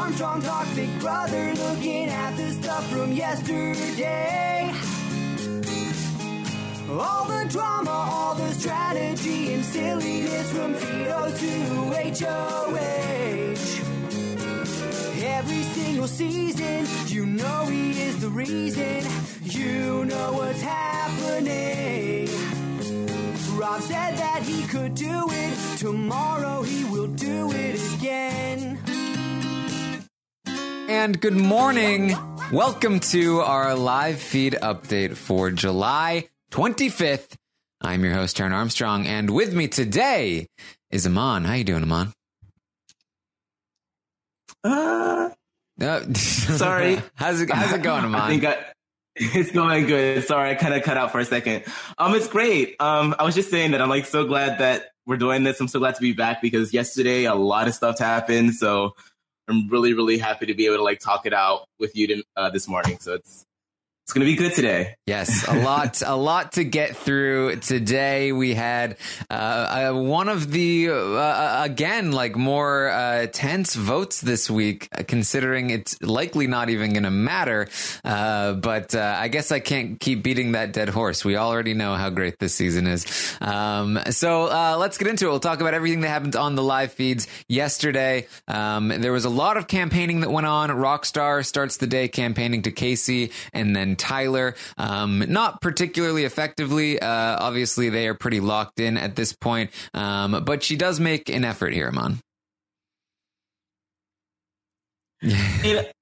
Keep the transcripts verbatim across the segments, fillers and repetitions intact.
Armstrong talk, big brother looking at the stuff from yesterday. All the drama, all the strategy and silliness from Tito to H O H. Every single season, you know he is the reason. You know what's happening. Rob said that he could do it. Tomorrow he will do it again. And good morning. Welcome to our live feed update for July twenty-fifth. I'm your host, Taran Armstrong, and with me today is Aman. How you doing, Aman? Uh, uh, sorry. how's it How's it going, Aman? I think I, it's going good. Sorry, I kind of cut out for a second. Um, it's great. Um, I was just saying that I'm like so glad that we're doing this. I'm so glad to be back because yesterday a lot of stuff happened. So I'm really, really happy to be able to like talk it out with you to, uh, this morning. So it's It's going to be good today. Yes, a lot, a lot to get through today. We had uh, uh, one of the, uh, again, like more uh, tense votes this week, considering it's likely not even going to matter. Uh, but uh, I guess I can't keep beating that dead horse. We already know how great this season is. Um, so uh, let's get into it. We'll talk about everything that happened on the live feeds yesterday. Um, there was a lot of campaigning that went on. Rockstar starts the day campaigning to Casey and then Tyler, um, not particularly effectively. Uh, obviously, they are pretty locked in at this point, um, but she does make an effort here, Aman. It,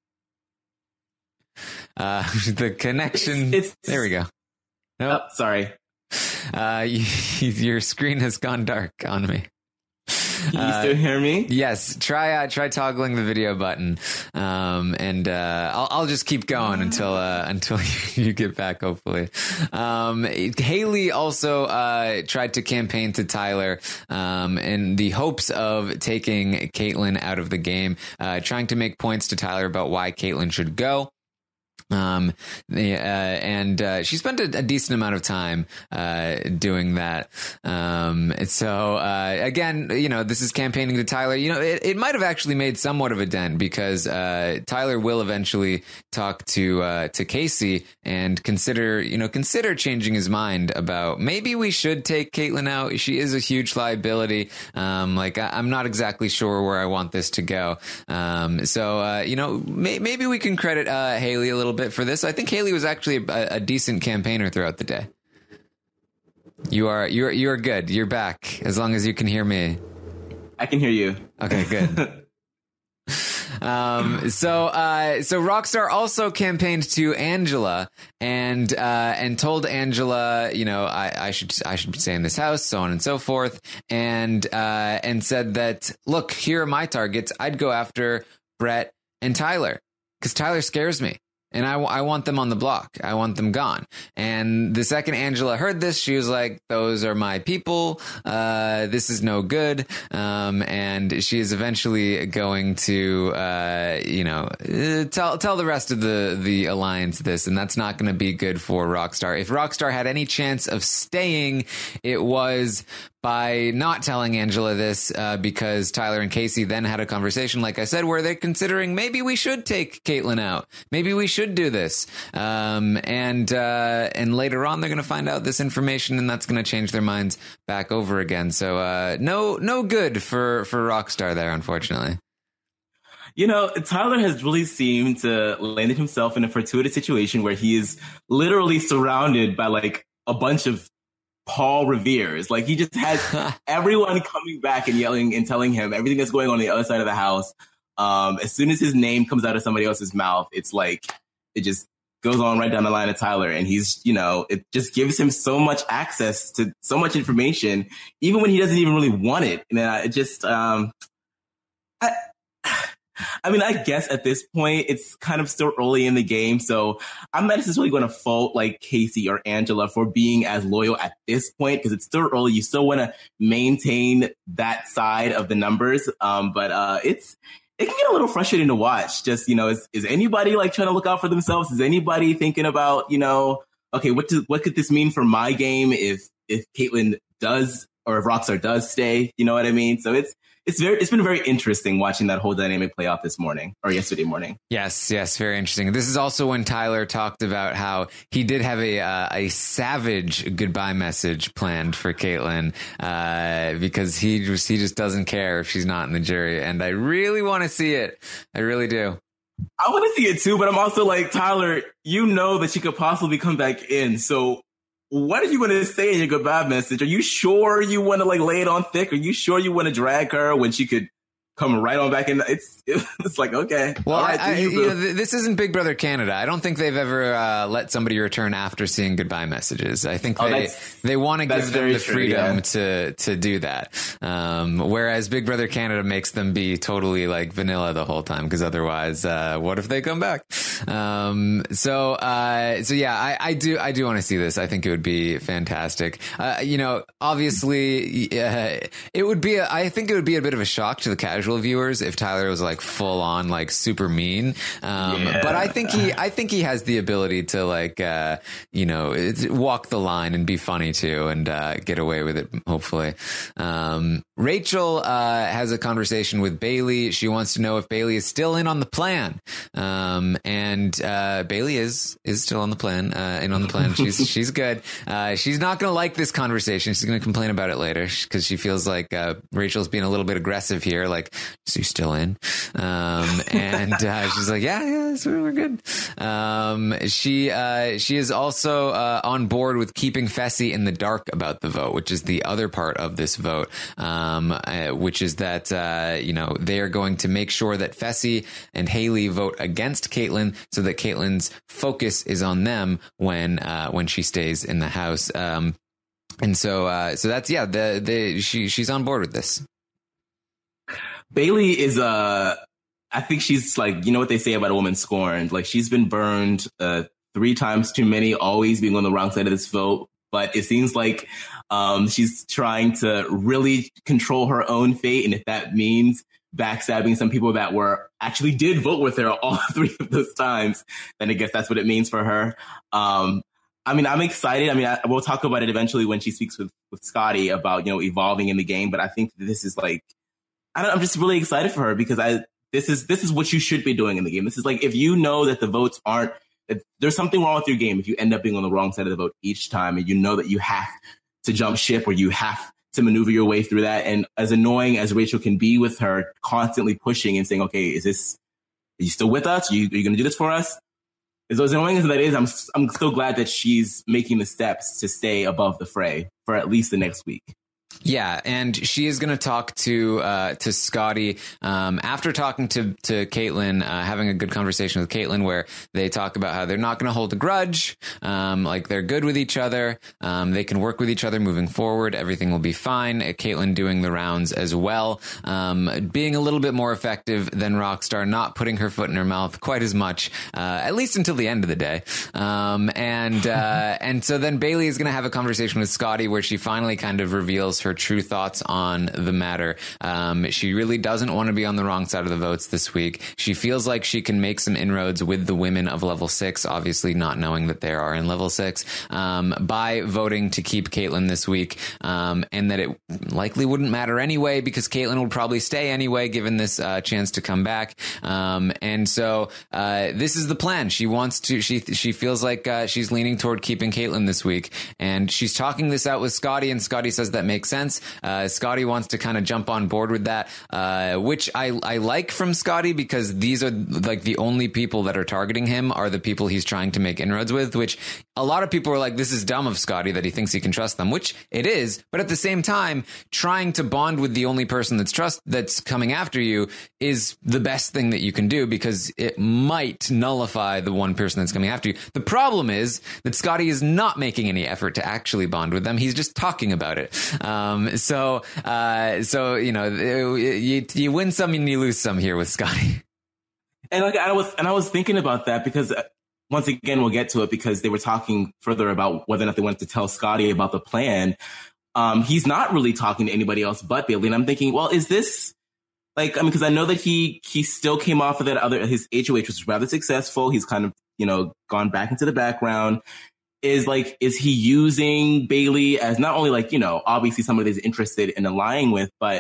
uh, the connection. It's, it's, there we go. Nope. Oh, sorry. Uh, you, your screen has gone dark on me. Can you still hear me? Uh, yes. Try uh, try toggling the video button, um, and uh, I'll, I'll just keep going until uh, until you get back. Hopefully, um, Haley also uh, tried to campaign to Tyler um, in the hopes of taking Caitlyn out of the game, uh, trying to make points to Tyler about why Caitlyn should go. Um, the, uh, and, uh, she spent a, a decent amount of time, uh, doing that. Um, so, uh, again, you know, this is campaigning to Tyler. You know, it, it might have actually made somewhat of a dent because, uh, Tyler will eventually talk to, uh, to Casey and consider, you know, consider changing his mind about maybe we should take Caitlyn out. She is a huge liability. Um, like I, I'm not exactly sure where I want this to go. Um, so, uh, you know, may, maybe we can credit, uh, Haley a little bit for this. I think Haley was actually a, a decent campaigner throughout the day. You are you're you're good. You're back as long as you can hear me. I can hear you. Okay, good. um, so uh, so Rockstar also campaigned to Angela and uh, and told Angela, you know, I, I should I should stay in this house, so on and so forth, and uh, and said that look, here are my targets. I'd go after Brett and Tyler because Tyler scares me. And I, I want them on the block. I want them gone. And the second Angela heard this, she was like, those are my people. Uh, this is no good. Um, and she is eventually going to, uh, you know, tell, tell the rest of the, the alliance this. And that's not going to be good for Rockstar. If Rockstar had any chance of staying, it was by not telling Angela this, uh, because Tyler and Casey then had a conversation, like I said, where they're considering maybe we should take Caitlyn out. Maybe we should do this. Um, and, uh, and later on, they're going to find out this information and that's going to change their minds back over again. So, uh, no, no good for, for Rockstar there, unfortunately. You know, Tyler has really seemed to landed himself in a fortuitous situation where he is literally surrounded by like a bunch of Paul Revere's. Like he just has everyone coming back and yelling and telling him everything that's going on, on the other side of the house. Um, as soon as his name comes out of somebody else's mouth, it's like it just goes on right down the line of Tyler. And he's, you know, it just gives him so much access to so much information, even when he doesn't even really want it. And uh, it just, um, I, I mean, I guess at this point, it's kind of still early in the game. So I'm not necessarily going to fault like Casey or Angela for being as loyal at this point, because it's still early. You still want to maintain that side of the numbers. Um, but uh, it's it can get a little frustrating to watch. Just, you know, is, is anybody like trying to look out for themselves? Is anybody thinking about, you know, OK, what does what could this mean for my game if if Caitlyn does or if Rockstar does stay? You know what I mean? So it's it's very it's been very interesting watching that whole dynamic play out this morning or yesterday morning. Yes, yes, very interesting. This is also when Tyler talked about how he did have a uh, a savage goodbye message planned for Caitlyn uh, because he just he just doesn't care if she's not in the jury, and I really want to see it. I really do. I want to see it too, but I'm also like, Tyler, you know that she could possibly come back in, so what are you going to say in your goodbye message? Are you sure you want to like lay it on thick? Are you sure you want to drag her when she could come right on back in? It's it's like, okay. Well, right, I, I, you know, this isn't Big Brother Canada. I don't think they've ever uh, let somebody return after seeing goodbye messages. I think oh, they they want to give them the true, freedom yeah. to to do that. Um, whereas Big Brother Canada makes them be totally like vanilla the whole time, because otherwise, uh, what if they come back? Um, so uh, so yeah, I, I do I do want to see this. I think it would be fantastic. Uh, you know, obviously, uh, it would be. A, I think it would be a bit of a shock to the casual viewers if Tyler was like full on like super mean, um yeah. but I think he I think he has the ability to like uh you know walk the line and be funny too, and uh get away with it, hopefully. um Rachel uh has a conversation with Bailey. She wants to know if Bailey is still in on the plan, um and uh Bailey is is still on the plan uh in on the plan. She's she's good. Uh she's not gonna like this conversation. She's gonna complain about it later because she feels like uh Rachel's being a little bit aggressive here, like, is he still in? Um, and uh, she's like, yeah, yeah, so we're good. Um, she uh, she is also uh, on board with keeping Fessy in the dark about the vote, which is the other part of this vote, um, uh, which is that, uh, you know, they are going to make sure that Fessy and Haley vote against Caitlyn so that Caitlyn's focus is on them when uh, when she stays in the house. Um, and so uh, so that's, yeah, the, the she she's on board with this. Bailey is, uh, I think she's like, you know what they say about a woman scorned? Like, she's been burned uh, three times too many, always being on the wrong side of this vote. But it seems like um, she's trying to really control her own fate. And if that means backstabbing some people that were actually did vote with her all three of those times, then I guess that's what it means for her. Um, I mean, I'm excited. I mean, I, we'll talk about it eventually when she speaks with, with Scotty about, you know, evolving in the game. But I think this is like, I don't, I'm just really excited for her because I this is this is what you should be doing in the game. This is like, if you know that the votes aren't, if there's something wrong with your game if you end up being on the wrong side of the vote each time, and you know that you have to jump ship or you have to maneuver your way through that. And as annoying as Rachel can be with her, constantly pushing and saying, okay, is this, are you still with us? Are you, are you going to do this for us? As annoying as that is, I'm I'm so glad that she's making the steps to stay above the fray for at least the next week. Yeah, and she is going to talk to uh, to Scotty um, after talking to to Caitlyn, uh, having a good conversation with Caitlyn, where they talk about how they're not going to hold a grudge, um, like they're good with each other, um, they can work with each other moving forward, everything will be fine. Uh, Caitlyn doing the rounds as well, um, being a little bit more effective than Rockstar, not putting her foot in her mouth quite as much, uh, at least until the end of the day. Um, and uh, and so then Bailey is going to have a conversation with Scotty where she finally kind of reveals her true thoughts on the matter. Um, she really doesn't want to be on the wrong side of the votes this week. She feels like she can make some inroads with the women of level six, obviously not knowing that they are in level six, um, by voting to keep Caitlyn this week, um, and that it likely wouldn't matter anyway because Caitlyn would probably stay anyway given this uh, chance to come back. Um, and so uh, this is the plan. She wants to, she she feels like uh, she's leaning toward keeping Caitlyn this week, and she's talking this out with Scotty, and Scotty says that makes sense. Uh, Scotty wants to kind of jump on board with that, uh, which I, I like from Scotty because these are like the only people that are targeting him are the people he's trying to make inroads with, which a lot of people are like, this is dumb of Scotty that he thinks he can trust them, which it is. But at the same time, trying to bond with the only person that's trust that's coming after you is the best thing that you can do because it might nullify the one person that's coming after you. The problem is that Scotty is not making any effort to actually bond with them. He's just talking about it. Um, so, uh, so, you know, you, you win some and you lose some here with Scotty. And like, I was, and I was thinking about that because once again, we'll get to it because they were talking further about whether or not they wanted to tell Scotty about the plan. Um, he's not really talking to anybody else but Bailey. And I'm thinking, well, is this like, I mean, because I know that he, he still came off of that other, his H O H was rather successful. He's kind of, you know, gone back into the background. Is like, is he using Bailey as not only like, you know, obviously somebody that's interested in allying with, but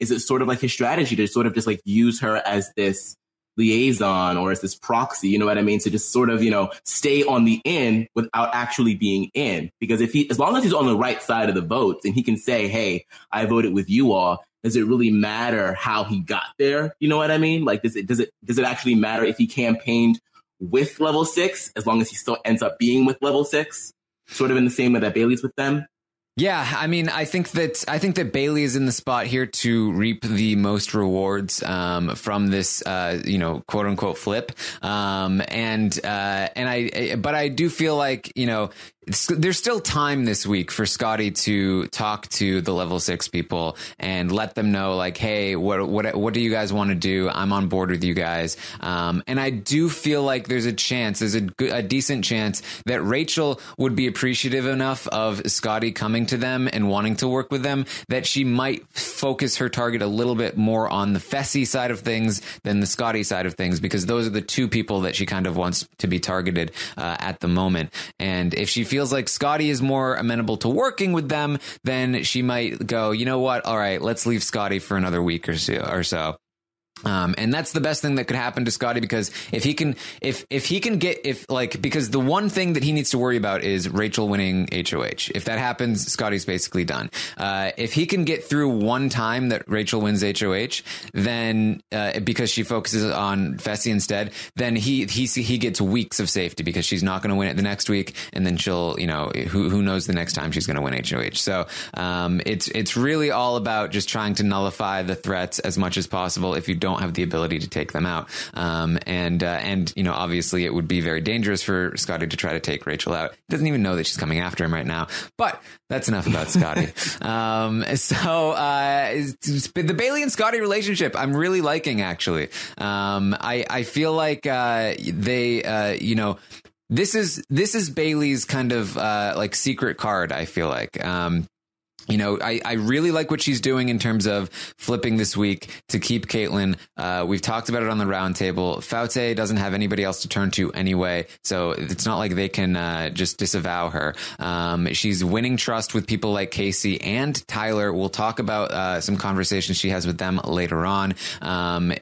is it sort of like his strategy to sort of just like use her as this liaison or as this proxy, you know what I mean? To just sort of, you know, stay on the in without actually being in. Because if he, as long as he's on the right side of the votes and he can say, hey, I voted with you all, does it really matter how he got there? You know what I mean? Like, does it, does it, does it actually matter if he campaigned with level six, as long as he still ends up being with level six, sort of in the same way that Bailey's with them? Yeah, I mean, I think that I think that Bailey is in the spot here to reap the most rewards um, from this, uh, you know, quote unquote flip. Um, and uh, and I, but I do feel like, you know, it's, there's still time this week for Scotty to talk to the level six people and let them know, like, hey, what what what do you guys want to do? I'm on board with you guys. Um, and I do feel like there's a chance, there's a, good, a decent chance that Rachel would be appreciative enough of Scotty coming to them and wanting to work with them that she might focus her target a little bit more on the Fessy side of things than the Scotty side of things, because those are the two people that she kind of wants to be targeted uh, at the moment. And if she feels like Scotty is more amenable to working with them, then she might go, you know what? All right, let's leave Scotty for another week or so. Or so. Um, and that's the best thing that could happen to Scotty, because if he can, if, if he can get, if like, because the one thing that he needs to worry about is Rachel winning H O H. If that happens, Scotty's basically done. Uh, if he can get through one time that Rachel wins H O H, then, uh, because she focuses on Fessy instead, then he, he, he gets weeks of safety because she's not going to win it the next week. And then she'll, you know, who, who knows the next time she's going to win H O H. So, um, it's, it's really all about just trying to nullify the threats as much as possible if you don't have the ability to take them out. Um, and, uh, and, you know, obviously it would be very dangerous for Scotty to try to take Rachel out. He doesn't even know that she's coming after him right now, but that's enough about Scotty. um, so, uh, the Bailey and Scotty relationship, I'm really liking, actually. Um, I, I feel like, uh, they, uh, you know, this is, this is Bailey's kind of, uh, like secret card, I feel like. Um, You know, I, I really like what she's doing in terms of flipping this week to keep Caitlyn. Uh, we've talked about it on the roundtable. Foutte doesn't have anybody else to turn to anyway, so it's not like they can uh, just disavow her. Um, she's winning trust with people like Casey and Tyler. We'll talk about uh, some conversations she has with them later on. Um,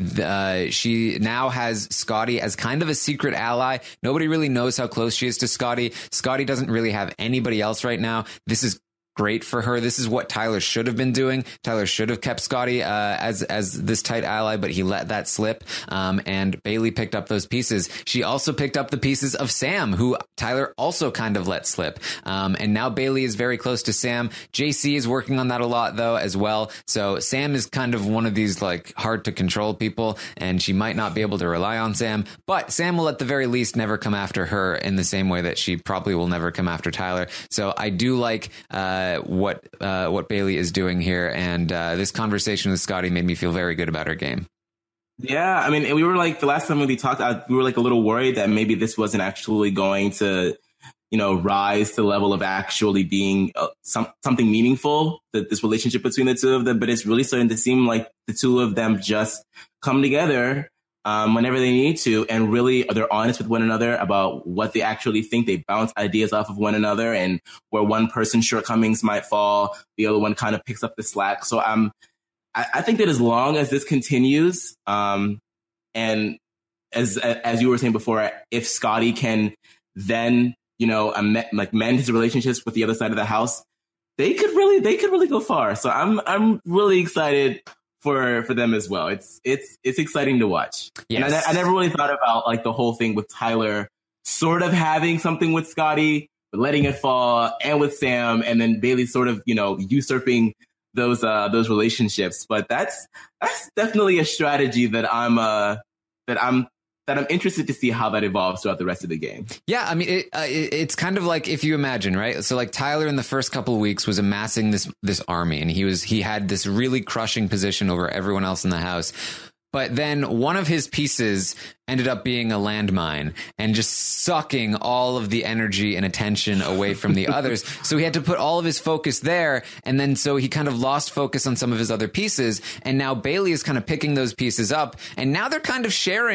Uh, she now has Scotty as kind of a secret ally. Nobody really knows how close she is to Scotty. Scotty doesn't really have anybody else right now. This is great for her. This is what Tyler should have been doing. Tyler should have kept Scotty uh, as as this tight ally, but he let that slip. Um, and Bailey picked up those pieces. She also picked up the pieces of Sam, who Tyler also kind of let slip. Um, and now Bailey is very close to Sam. J C is working on that a lot, though, as well. So Sam is kind of one of these like hard to control people, and she might not be able to rely on Sam. But Sam will at the very least never come after her in the same way that she probably will never come after Tyler. So I do like uh, Uh, what uh, what Bailey is doing here, and uh, this conversation with Scotty made me feel very good about her game. Yeah, I mean, we were like the last time we talked, I, we were like a little worried that maybe this wasn't actually going to, you know, rise to the level of actually being uh, some something meaningful, that this relationship between the two of them. But it's really starting to seem like the two of them just come together Um, whenever they need to, and really they're honest with one another about what they actually think. They bounce ideas off of one another, and where one person's shortcomings might fall, the other one kind of picks up the slack. So um, I, I think that as long as this continues, um, and as as you were saying before, if Scotty can then, you know, um, like mend his relationships with the other side of the house, they could really they could really go far. So I'm I'm really excited for for them as well. It's it's it's exciting to watch. Yes. And I, I never really thought about like the whole thing with Tyler sort of having something with Scotty, but letting it fall, and with Sam, and then Bailey sort of, you know, usurping those uh those relationships. But that's that's definitely a strategy that I'm uh that I'm that I'm interested to see how that evolves throughout the rest of the game. Yeah, I mean, it, uh, it, it's kind of like, if you imagine, right? So like Tyler in the first couple of weeks was amassing this this army, and he was he had this really crushing position over everyone else in the house. But then one of his pieces ended up being a landmine and just sucking all of the energy and attention away from the others. So he had to put all of his focus there. And then so he kind of lost focus on some of his other pieces. And now Bailey is kind of picking those pieces up. And now they're kind of sharing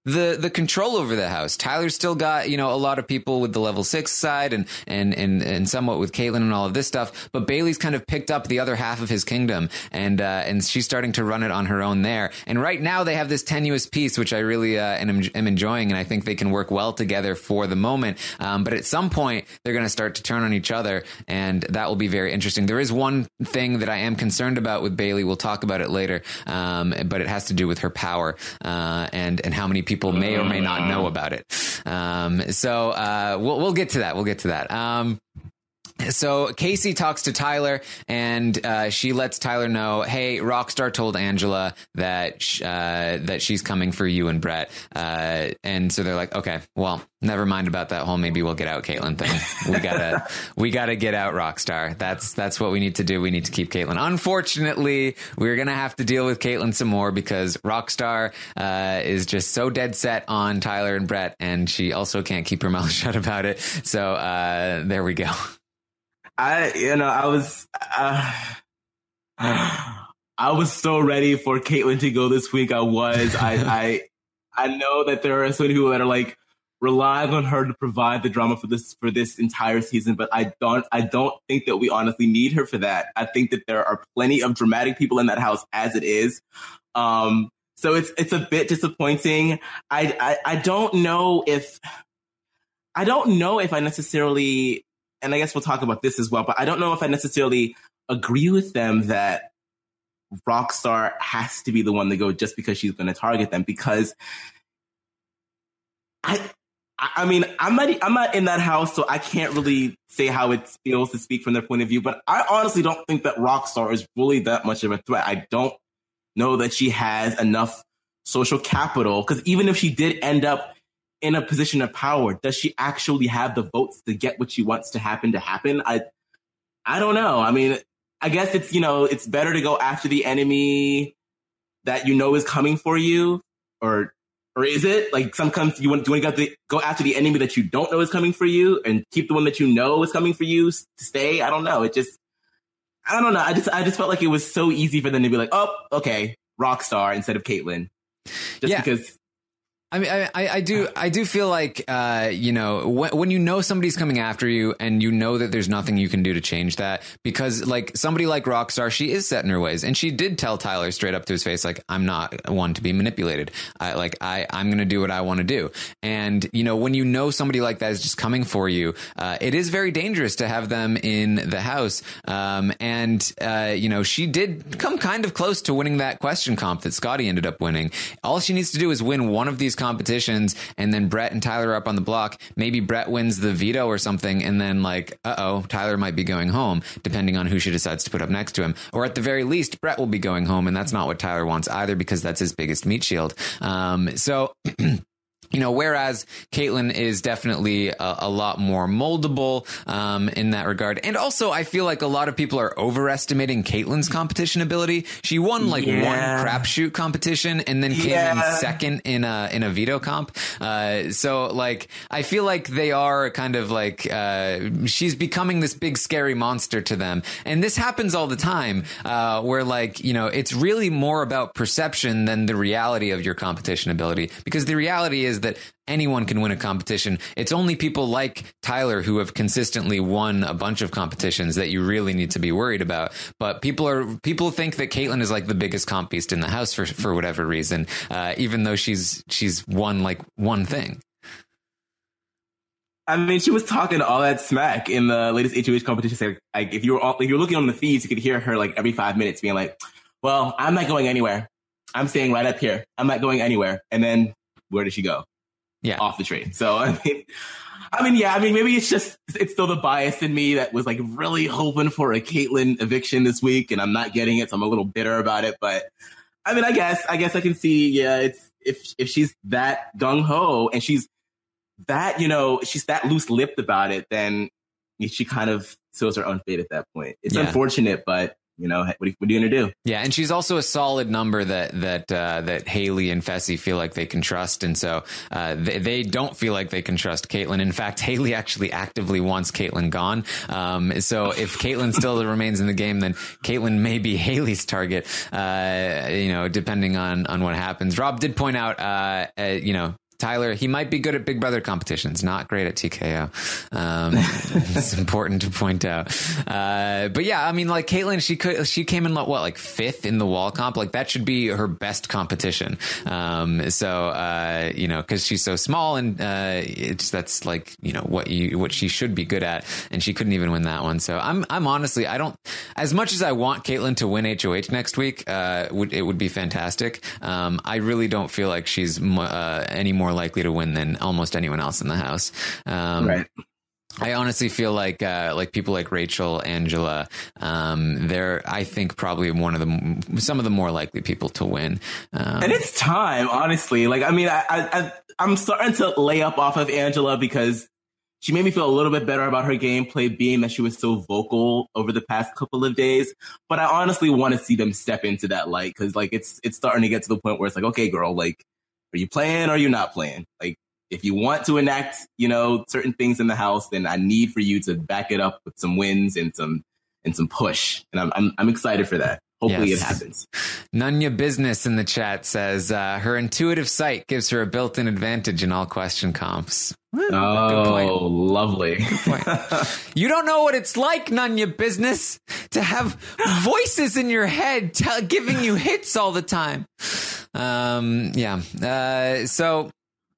the the control over the house. Tyler's still got, you know, a lot of people with the level six side and and and and somewhat with Caitlyn and all of this stuff, but Bailey's kind of picked up the other half of his kingdom, and uh, and she's starting to run it on her own there. And right now they have this tenuous piece, which I really uh, am, am enjoying, and I think they can work well together for the moment. Um, but at some point they're going to start to turn on each other, and that will be very interesting. There is one thing that I am concerned about with Bailey. We'll talk about it later, um, but it has to do with her power uh, and and how many people may or may not know about it. Um, so uh, we'll we'll get to that. We'll get to that. Um, So Casey talks to Tyler, and uh, she lets Tyler know, "Hey, Rockstar told Angela that sh- uh, that she's coming for you and Brett." Uh, and so they're like, "Okay, well, never mind about that whole maybe we'll get out Caitlyn thing. We gotta we gotta get out Rockstar. That's that's what we need to do. We need to keep Caitlyn. Unfortunately, we're gonna have to deal with Caitlyn some more because Rockstar uh, is just so dead set on Tyler and Brett, and she also can't keep her mouth shut about it. So uh, there we go." I, you know, I was, uh, I was so ready for Caitlyn to go this week. I was, I, I, I know that there are so many people that are like relying on her to provide the drama for this, for this entire season, but I don't, I don't think that we honestly need her for that. I think that there are plenty of dramatic people in that house as it is. Um, so it's, it's a bit disappointing. I, I, I don't know if, I don't know if I necessarily, and I guess we'll talk about this as well, but I don't know if I necessarily agree with them that Rockstar has to be the one to go just because she's going to target them. Because I, I mean, I'm not, I'm not in that house, so I can't really say how it feels to speak from their point of view. But I honestly don't think that Rockstar is really that much of a threat. I don't know that she has enough social capital, because even if she did end up in a position of power, does she actually have the votes to get what she wants to happen to happen? I, I don't know. I mean, I guess it's, you know, it's better to go after the enemy that you know is coming for you, or, or is it like sometimes you want, do you want to go after the enemy that you don't know is coming for you and keep the one that you know is coming for you to stay? I don't know. It just, I don't know. I just, I just felt like it was so easy for them to be like, oh, okay, Rockstar instead of Caitlyn, just yeah. because. I mean, I, I do I do feel like, uh, you know, when, when you know somebody's coming after you and you know that there's nothing you can do to change that, because like somebody like Rockstar, she is set in her ways. And she did tell Tyler straight up to his face, like, I'm not one to be manipulated. I like I I'm going to do what I want to do. And, you know, when you know somebody like that is just coming for you, uh, it is very dangerous to have them in the house. Um, and, uh, you know, she did come kind of close to winning that question comp that Scotty ended up winning. All she needs to do is win one of these competitions, and then Brett and Tyler are up on the block. Maybe Brett wins the veto or something, and then like, uh-oh, Tyler might be going home, depending on who she decides to put up next to him. Or at the very least, Brett will be going home, and that's not what Tyler wants either, because that's his biggest meat shield. Um, so... You know, whereas Caitlyn is definitely a, a lot more moldable um, in that regard. And also, I feel like a lot of people are overestimating Caitlyn's competition ability. She won like yeah. one crapshoot competition and then came yeah. in second in a in a veto comp. Uh, so, like, I feel like they are kind of like uh, she's becoming this big scary monster to them. And this happens all the time uh, where, like, you know, it's really more about perception than the reality of your competition ability, because the reality is that anyone can win a competition. It's only people like Tyler who have consistently won a bunch of competitions that you really need to be worried about. But people are people think that Caitlyn is like the biggest comp beast in the house for for whatever reason, uh, even though she's she's won like one thing. I mean, she was talking all that smack in the latest H O H competition. Like, like if you were all, if you're looking on the feeds, you could hear her like every five minutes being like, "Well, I'm not going anywhere. I'm staying right up here. I'm not going anywhere." And then where did she go? Yeah, off the train. So I mean, I mean, yeah, I mean, maybe it's just it's still the bias in me that was like really hoping for a Caitlyn eviction this week, and I'm not getting it, so I'm a little bitter about it. But I mean, I guess I guess I can see, yeah, it's if if she's that gung ho and she's that, you know, she's that loose lipped about it, then she kind of seals her own fate at that point. It's yeah. unfortunate, but. You know, what are you, what are you going to do? Yeah, and she's also a solid number that that uh, that Haley and Fessy feel like they can trust, and so uh, they, they don't feel like they can trust Caitlyn. In fact, Haley actually actively wants Caitlyn gone. Um, so if Caitlyn still remains in the game, then Caitlyn may be Haley's target. Uh, you know, depending on on what happens. Rob did point out, uh, uh, you know, Tyler, he might be good at Big Brother competitions, not great at T K O. Um, it's important to point out. Uh, but yeah, I mean, like Kaitlyn, she could, she came in what, like fifth in the wall comp. Like that should be her best competition. Um, so, uh, you know, cause she's so small and, uh, it's, that's like, you know, what you, what she should be good at. And she couldn't even win that one. So I'm, I'm honestly, I don't, as much as I want Kaitlyn to win H O H next week, uh, would, it would be fantastic. Um, I really don't feel like she's, uh, any more likely to win than almost anyone else in the house. Um, right. I honestly feel like uh, like people like Rachel, Angela, um, they're I think probably one of the some of the more likely people to win. Um, and it's time, honestly. Like I mean, I, I I'm starting to lay up off of Angela because she made me feel a little bit better about her gameplay, being that she was so vocal over the past couple of days. But I honestly want to see them step into that light because like it's it's starting to get to the point where it's like, okay, girl, like. Are you playing or are you not playing? Like, if you want to enact, you know, certain things in the house, then I need for you to back it up with some wins and some and some push. And I'm I'm, I'm excited for that. Hopefully yes. It happens. Nunya Business in the chat says uh, her intuitive sight gives her a built-in advantage in all question comps. Oh, lovely. Good point. You don't know what it's like, Nunya Business, to have voices in your head t- giving you hits all the time. Um, yeah. Uh, so,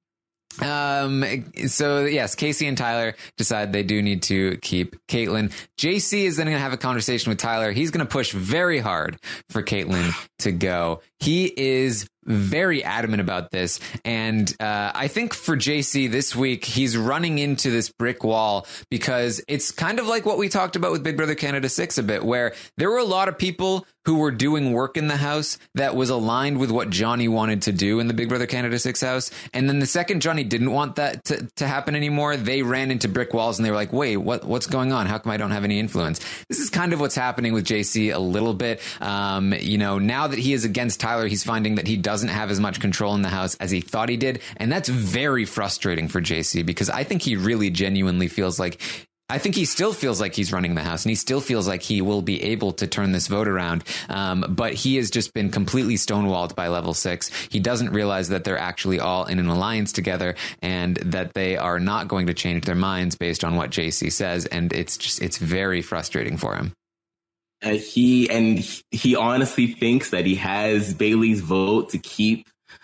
um, so yes, Casey and Tyler decide they do need to keep Kaitlyn. J C is then going to have a conversation with Tyler. He's going to push very hard for Kaitlyn to go. He is very adamant about this. And uh, I think for J C this week, he's running into this brick wall because it's kind of like what we talked about with Big Brother Canada six a bit, where there were a lot of people who were doing work in the house that was aligned with what Johnny wanted to do in the Big Brother Canada six house. And then the second Johnny didn't want that to, to happen anymore, they ran into brick walls and they were like, wait, what what's going on? How come I don't have any influence? This is kind of what's happening with J C a little bit. Um, you know, now that he is against Tyler, he's finding that he doesn't have as much control in the house as he thought he did. And that's very frustrating for J C because I think he really genuinely feels like I think he still feels like he's running the house and he still feels like he will be able to turn this vote around. Um, but he has just been completely stonewalled by level six. He doesn't realize that they're actually all in an alliance together and that they are not going to change their minds based on what J C says. And it's just, it's very frustrating for him. Uh, he, and he honestly thinks that he has Bailey's vote to keep,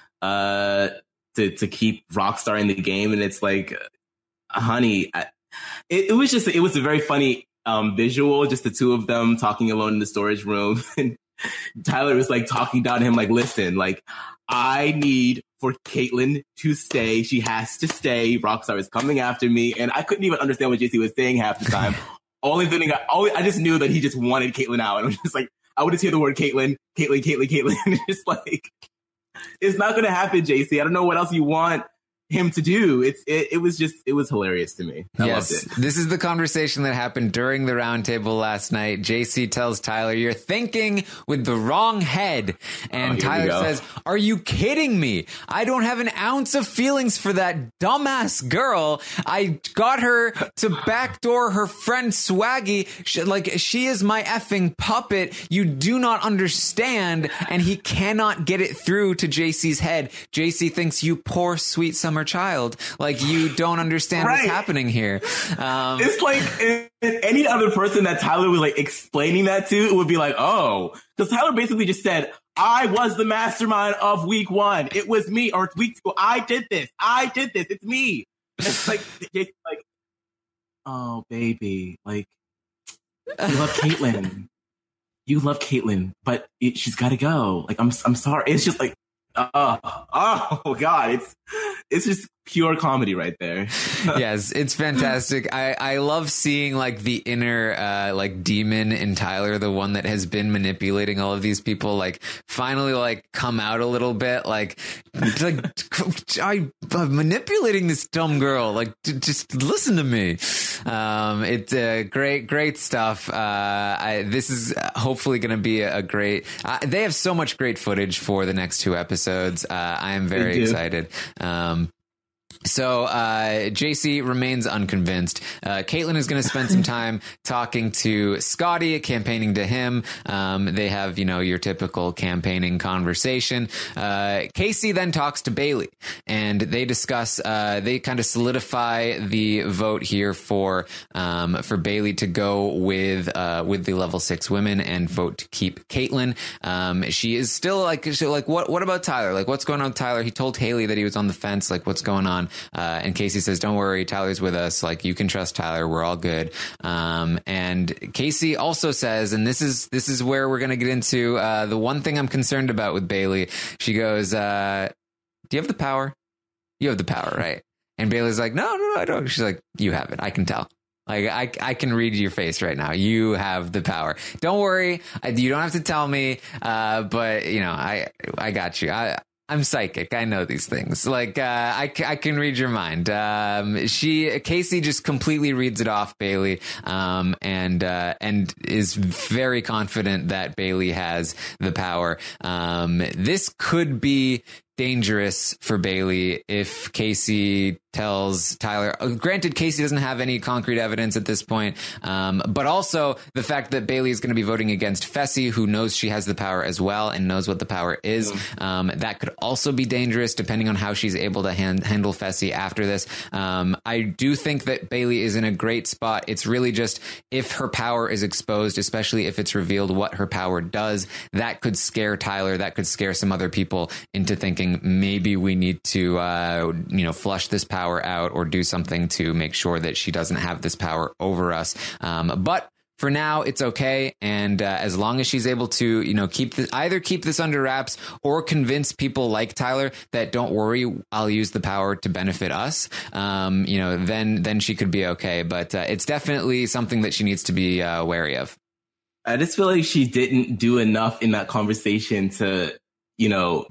uh, to, to keep Rockstar in the game. And it's like, uh, honey, I, It, it was just, it was a very funny um, visual, just the two of them talking alone in the storage room. And Tyler was like talking down to him, like, listen, like, I need for Kaitlyn to stay. She has to stay. Rockstar is coming after me. And I couldn't even understand what J C was saying half the time. Only thing I, only, I just knew that he just wanted Kaitlyn out. And I was just like, I would just hear the word Kaitlyn, Kaitlyn, Kaitlyn, Kaitlyn. And it's just like, it's not going to happen, J C. I don't know what else you want him to do. It's it, it was just it was hilarious to me. I yes, loved it. This is the conversation that happened during the roundtable last night. J C tells Tyler, "You're thinking with the wrong head," and oh, Tyler says, "Are you kidding me? I don't have an ounce of feelings for that dumbass girl. I got her to backdoor her friend Swaggy. She, like she is my effing puppet. You do not understand." And he cannot get it through to J C's head. J C thinks, "You poor sweet summer child, like you don't understand right. what's happening here." Um, it's like if any other person that Tyler was like explaining that to, it would be like, oh, because Tyler basically just said, I was the mastermind of week one. It was me, or week two. I did this. I did this. It's me. And it's like, it's like, oh, baby, like you love Kaitlyn. You love Kaitlyn, but it, she's got to go. Like, I'm, I'm sorry. It's just like, oh, oh God, it's it's just pure comedy right there. Yes, it's fantastic. I, I love seeing like the inner uh, like demon in Tyler, the one that has been manipulating all of these people, like finally like come out a little bit. Like, like I, I'm manipulating this dumb girl. Like, just listen to me. Um, it's uh, great, great stuff. Uh, I, this is hopefully going to be a, a great. Uh, they have so much great footage for the next two episodes. Uh, I am very excited. Um, So uh, J C remains unconvinced. Uh, Caitlyn is going to spend some time talking to Scotty, campaigning to him. Um, they have, you know, your typical campaigning conversation. Uh, Casey then talks to Bailey, and they discuss. Uh, they kind of solidify the vote here for um, for Bailey to go with uh, with the level six women and vote to keep Caitlyn. Um, she is still like, she's like, what what about Tyler? Like, what's going on with Tyler? He told Haley that he was on the fence. Like, what's going on? Uh, and Casey says, don't worry, Tyler's with us. Like, you can trust Tyler. We're all good. Um, and Casey also says, and this is, this is where we're going to get into, uh, the one thing I'm concerned about with Bailey. She goes, uh, do you have the power? You have the power, right? And Bailey's like, no, no, no, I don't. She's like, you have it. I can tell. Like, I, I can read your face right now. You have the power. Don't worry. I, you don't have to tell me. Uh, but you know, I, I got you. I, I'm psychic. I know these things. Like, uh, I, I can read your mind. Um, she, Casey just completely reads it off Bailey, um, and, uh, and is very confident that Bailey has the power. Um, this could be dangerous for Bailey if Casey tells Tyler. Granted, Casey doesn't have any concrete evidence at this point, um, but also the fact that Bailey is going to be voting against Fessy, who knows she has the power as well and knows what the power is. Um, that could also be dangerous depending on how she's able to hand, handle Fessy after this. Um, I do think that Bailey is in a great spot. It's really just if her power is exposed, especially if it's revealed what her power does, that could scare Tyler. That could scare some other people into thinking maybe we need to, uh, you know, flush this power out or do something to make sure that she doesn't have this power over us. Um, but for now, it's okay. And uh, as long as she's able to, you know, keep this, either keep this under wraps or convince people like Tyler that don't worry, I'll use the power to benefit us. Um, you know, then then she could be okay. But uh, it's definitely something that she needs to be uh, wary of. I just feel like she didn't do enough in that conversation to, you know,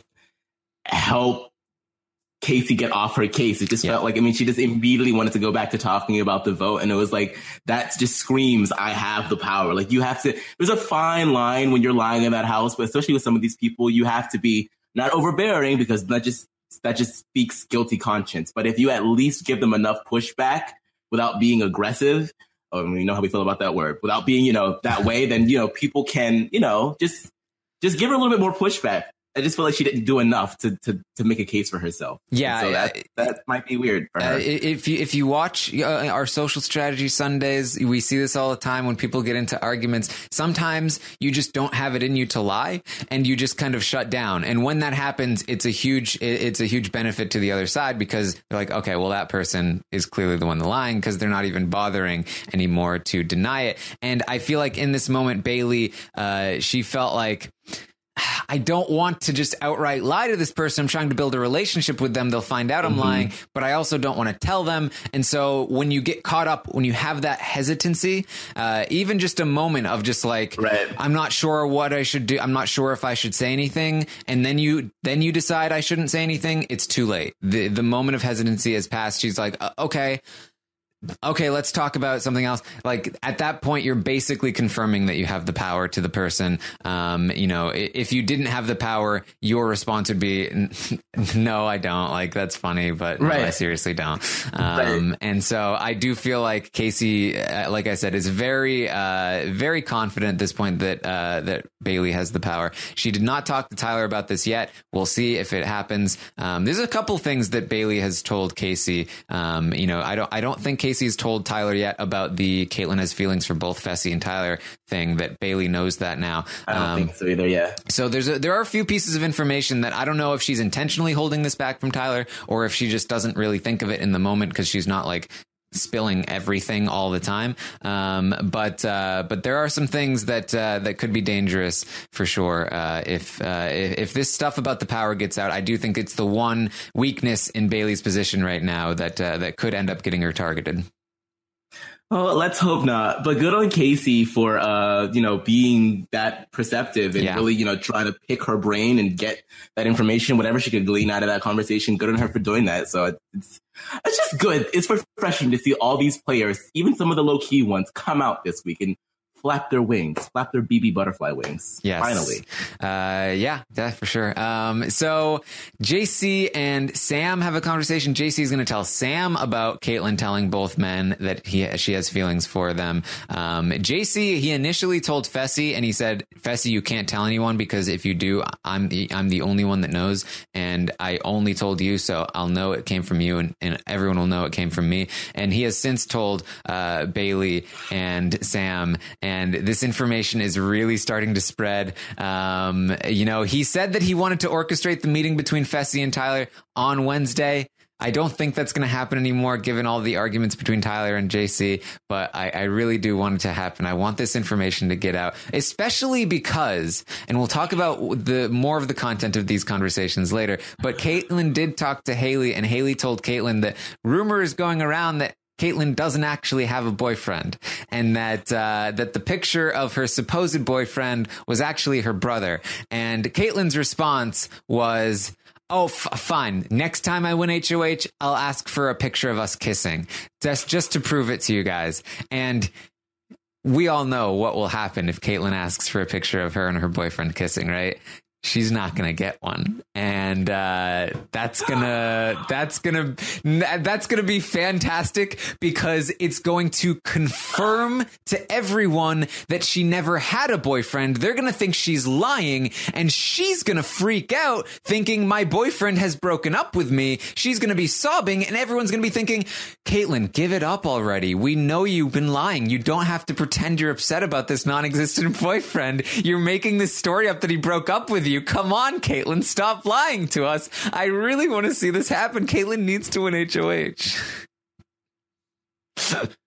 help Casey get off her case. It just yeah. felt like, I mean, she just immediately wanted to go back to talking about the vote. And it was like, that just screams, I have the power. Like, you have to, there's a fine line when you're lying in that house, but especially with some of these people, you have to be not overbearing because that just, that just speaks guilty conscience. But if you at least give them enough pushback without being aggressive, I mean, you know how we feel about that word, without being, you know, that way, then, you know, people can, you know, just, just give her a little bit more pushback. I just feel like she didn't do enough to to, to make a case for herself. Yeah, and so that that might be weird for her. Uh, if you if you watch uh, our Social Strategy Sundays, we see this all the time when people get into arguments. Sometimes you just don't have it in you to lie, and you just kind of shut down. And when that happens, it's a huge it's a huge benefit to the other side because they're like, okay, well, that person is clearly the one lying because they're not even bothering anymore to deny it. And I feel like in this moment, Bailey, uh, she felt like, I don't want to just outright lie to this person. I'm trying to build a relationship with them. They'll find out I'm mm-hmm. lying, but I also don't want to tell them. And so when you get caught up, when you have that hesitancy, uh, even just a moment of just like, right. I'm not sure what I should do. I'm not sure if I should say anything. And then you, then you decide I shouldn't say anything. It's too late. The, the moment of hesitancy has passed. She's like, uh, okay. Okay, let's talk about something else. Like at that point, you're basically confirming that you have the power to the person. Um, you know, if you didn't have the power, your response would be, no, I don't. Like, that's funny, but right. no, I seriously don't. Um, right. And so I do feel like Casey, uh, like I said, is very, uh, very confident at this point that, uh, that Bailey has the power. She did not talk to Tyler about this yet. We'll see if it happens. Um, there's a couple things that Bailey has told Casey. Um, you know, I don't, I don't think Casey Casey's told Tyler yet about the Caitlyn has feelings for both Fessy and Tyler thing, that Bailey knows that now. I don't um, think so either, yeah. So there's a, there are a few pieces of information that I don't know if she's intentionally holding this back from Tyler or if she just doesn't really think of it in the moment because she's not like spilling everything all the time. Um, but uh, but there are some things that uh, that could be dangerous for sure. Uh, if, uh, if if this stuff about the power gets out, I do think it's the one weakness in Bailey's position right now that uh, that could end up getting her targeted. Oh, let's hope not. But good on Casey for, uh, you know, being that perceptive and yeah. really, you know, trying to pick her brain and get that information, whatever she could glean out of that conversation. Good on her for doing that. So it's it's just good. It's refreshing to see all these players, even some of the low key ones, come out this week and flap their wings, flap their B B butterfly wings. Yes. Finally. Uh, yeah, yeah, for sure. Um, so J C and Sam have a conversation. J C is going to tell Sam about Caitlyn telling both men that he she has feelings for them. Um, J C, he initially told Fessy, and he said, Fessy, you can't tell anyone because if you do, I'm the, I'm the only one that knows, and I only told you, so I'll know it came from you, and, and everyone will know it came from me. And he has since told uh, Bailey and Sam, and this information is really starting to spread. Um, you know, he said that he wanted to orchestrate the meeting between Fessy and Tyler on Wednesday. I don't think that's going to happen anymore, given all the arguments between Tyler and J C, but I, I really do want it to happen. I want this information to get out, especially because, and we'll talk about the more of the content of these conversations later, but Caitlyn did talk to Haley, and Haley told Caitlyn that rumor is going around that Caitlyn doesn't actually have a boyfriend, and that uh, that the picture of her supposed boyfriend was actually her brother. And Caitlyn's response was, oh, f- fine. Next time I win H O H, I'll ask for a picture of us kissing, just just to prove it to you guys. And we all know what will happen if Caitlyn asks for a picture of her and her boyfriend kissing, right? She's not going to get one. And uh, that's going to that's going to that's going to be fantastic, because it's going to confirm to everyone that she never had a boyfriend. They're going to think she's lying, and she's going to freak out thinking my boyfriend has broken up with me. She's going to be sobbing, and everyone's going to be thinking, Caitlyn, give it up already. We know you've been lying. You don't have to pretend you're upset about this non-existent boyfriend. You're making this story up that he broke up with you. Come on, Caitlyn, stop lying to us. I really want to see this happen. Caitlyn needs to win H O H. That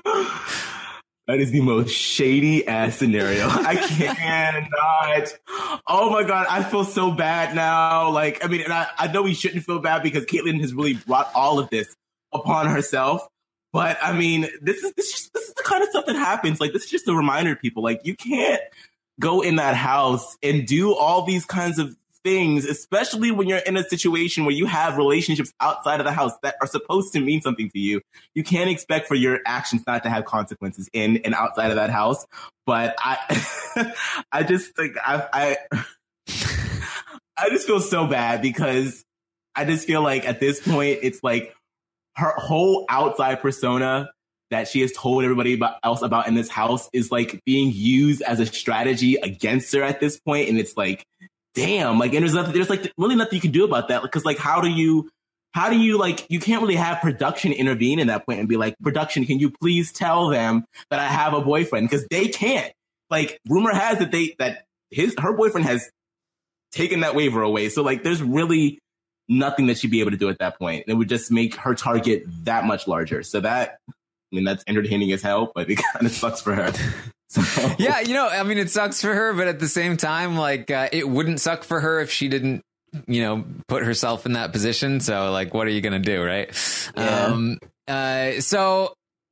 is the most shady ass scenario. I cannot. Oh my God, I feel so bad now. Like, I mean, and I, I know we shouldn't feel bad because Caitlyn has really brought all of this upon herself. But I mean, this is this, just, this is the kind of stuff that happens. Like, this is just a reminder to people. Like, you can't go in that house and do all these kinds of things, especially when you're in a situation where you have relationships outside of the house that are supposed to mean something to you. You can't expect for your actions not to have consequences in and outside of that house. But I, I just think I, I, I just feel so bad, because I just feel like at this point, it's like her whole outside persona that she has told everybody about, else about in this house is like being used as a strategy against her at this point. And it's like, damn, like, and there's nothing, there's like really nothing you can do about that. Because like, how do you, how do you like, you can't really have production intervene in that point and be like, production, can you please tell them that I have a boyfriend? Because they can't. Like, rumor has that they, that his, her boyfriend has taken that waiver away. So like, there's really nothing that she'd be able to do at that point. It would just make her target that much larger. So that, I mean, that's entertaining as hell, but it kind of sucks for her. So. Yeah, you know, I mean, it sucks for her, but at the same time, like, uh, it wouldn't suck for her if she didn't, you know, put herself in that position. So, like, what are you going to do, right? Yeah. Um, uh, so,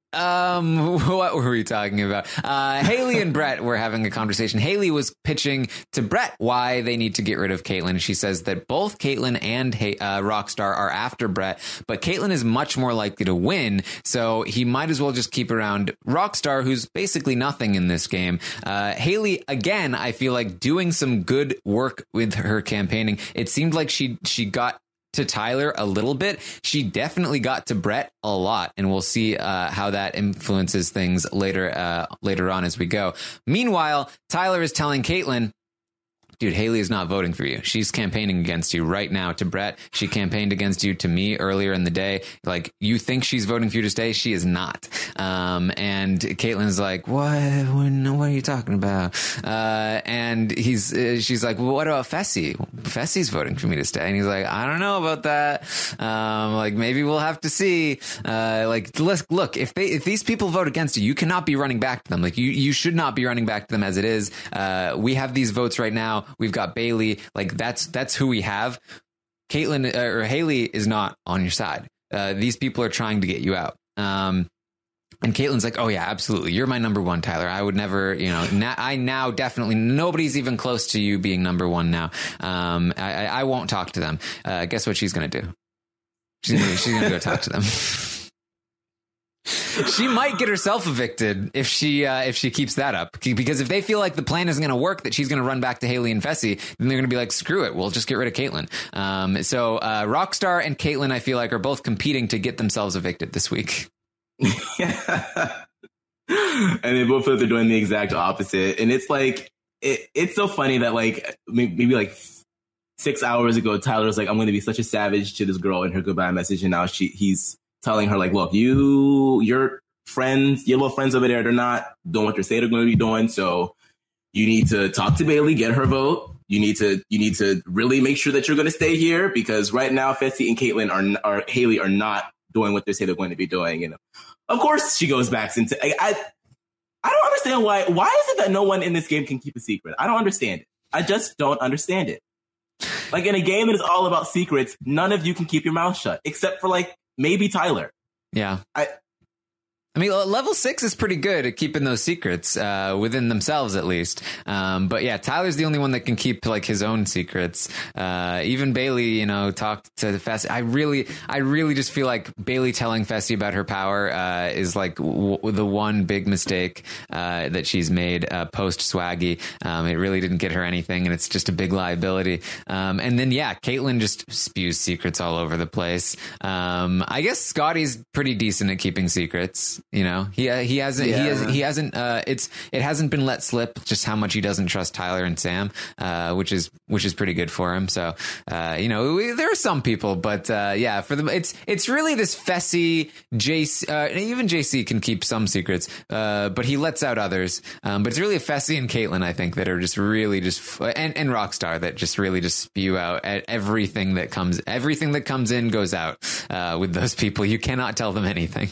um, what were we talking about? Uh, Haley and Brett were having a conversation. Haley was pitching to Brett why they need to get rid of Caitlyn. She says that both Caitlyn and uh, Rockstar are after Brett, but Caitlyn is much more likely to win, so he might as well just keep around Rockstar, who's basically nothing in this game. Uh, Haley, again, I feel like doing some good work with her campaigning. It seemed like she she got to Tyler a little bit. She definitely got to Brett a lot, and we'll see uh, how that influences things later uh, later on as we go. Meanwhile, Tyler is telling Caitlyn, dude, Haley is not voting for you. She's campaigning against you right now to Brett. She campaigned against you to me earlier in the day. Like, you think she's voting for you to stay? She is not. Um, and Caitlyn's like, what? What are you talking about? Uh, and he's, uh, she's like, well, what about Fessy? Fessy's voting for me to stay. And he's like, I don't know about that. Um, like, maybe we'll have to see. Uh, like, look, look, if they, if these people vote against you, you cannot be running back to them. Like, you, you should not be running back to them as it is. Uh, we have these votes right now. We've got Bailey. Like, that's that's who we have. Caitlyn uh, or Haley is not on your side. Uh, these people are trying to get you out. Um, and Caitlyn's like, oh, yeah, absolutely. You're my number one, Tyler. I would never, you know, na- I now definitely, nobody's even close to you being number one now. Um, I, I won't talk to them. Uh, guess what she's going to do? She's going she's to go talk to them. she might get herself evicted if she uh, if she keeps that up. Because if they feel like the plan isn't going to work, that she's going to run back to Haley and Fessy, then they're going to be like, screw it, we'll just get rid of Kaitlyn. Um, so uh, Rockstar and Kaitlyn, I feel like, are both competing to get themselves evicted this week. Yeah. And they both feel like they're doing the exact opposite. And it's like, it, it's so funny that like maybe like six hours ago, Tyler was like, I'm going to be such a savage to this girl in her goodbye message. And now she he's telling her like, look, you, your friends, your little friends over there, they're not doing what they say they're going to be doing. So you need to talk to Bailey, get her vote. You need to you need to really make sure that you're going to stay here, because right now Fessy and Kaitlyn are, are Haley are not doing what they say they're going to be doing. And of course she goes back into I, I I don't understand why why is it that no one in this game can keep a secret? I don't understand it. I just don't understand it. Like in a game that is all about secrets, none of you can keep your mouth shut except for like maybe Tyler. Yeah. I I mean, level six is pretty good at keeping those secrets uh, within themselves, at least. Um, but yeah, Tyler's the only one that can keep like his own secrets. Uh, even Bailey, you know, talked to Fessy. I really, I really just feel like Bailey telling Fessy about her power uh, is like w- the one big mistake uh, that she's made uh, post Swaggy. Um, it really didn't get her anything, and it's just a big liability. Um, and then yeah, Kaitlyn just spews secrets all over the place. Um, I guess Scotty's pretty decent at keeping secrets. You know, he uh, he hasn't yeah. he has he hasn't uh, it's it hasn't been let slip just how much he doesn't trust Tyler and Sam, uh, which is which is pretty good for him. So uh, you know, we, there are some people, but uh, yeah, for them it's it's really this Fessy, J C, uh, even J C can keep some secrets, uh, but he lets out others. Um, but it's really Fessy and Kaitlyn, I think, that are just really just and and Rockstar that just really just spew out at everything that comes everything that comes in goes out uh, with those people. You cannot tell them anything.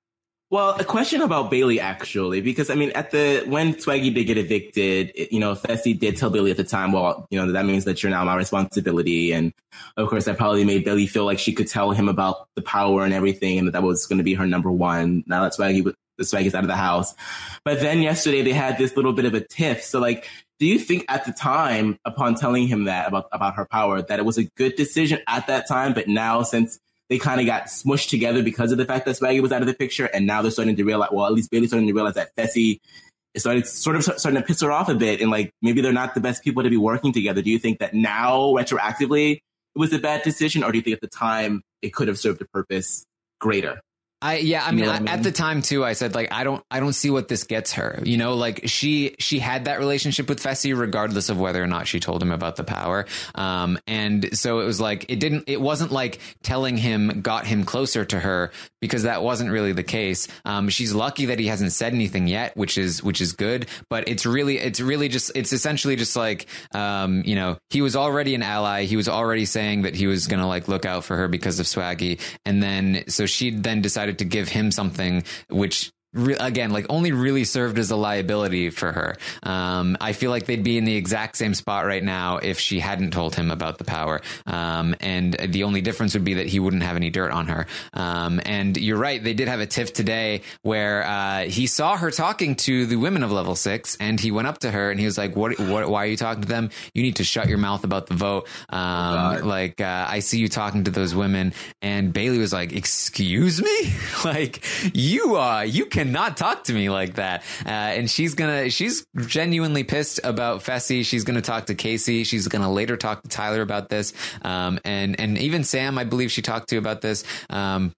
Well, a question about Bailey, actually, because I mean, at the when Swaggy did get evicted, it, you know, Fessy did tell Bailey at the time, well, you know, that means that you're now my responsibility. And of course, that probably made Bailey feel like she could tell him about the power and everything, and that that was going to be her number one. Now that Swaggy, the Swaggy's out of the house. But then yesterday they had this little bit of a tiff. So like, do you think at the time, upon telling him that about, about her power, that it was a good decision at that time, but now since they kind of got smushed together because of the fact that Swaggy was out of the picture, and now they're starting to realize, well, at least Bailey's starting to realize that Fessy is starting, sort of starting to piss her off a bit, and like maybe they're not the best people to be working together. Do you think that now, retroactively, it was a bad decision, or do you think at the time it could have served a purpose greater? I yeah, I You mean, know what I mean? at the time too, I said like I don't I don't see what this gets her. You know, like she she had that relationship with Fessy regardless of whether or not she told him about the power. Um, and so it was like it didn't it wasn't like telling him got him closer to her, because that wasn't really the case. Um, she's lucky that he hasn't said anything yet, which is which is good. But it's really it's really just it's essentially just like um, you know, he was already an ally. He was already saying that he was gonna like look out for her because of Swaggy, and then so she then decided to give him something which Re- again, like only really served as a liability for her. Um, I feel like they'd be in the exact same spot right now if she hadn't told him about the power. Um, and the only difference would be that he wouldn't have any dirt on her. Um, and you're right. They did have a tiff today where, uh, he saw her talking to the women of level six, and he went up to her and he was like, what, what, why are you talking to them? You need to shut your mouth about the vote. Um, oh like, uh, I see you talking to those women. And Bailey was like, excuse me? Like you, uh, you can cannot talk to me like that. Uh, and she's gonna, she's genuinely pissed about Fessy. She's gonna talk to Casey. She's gonna later talk to Tyler about this. Um, and, and even Sam, I believe she talked to about this. Um,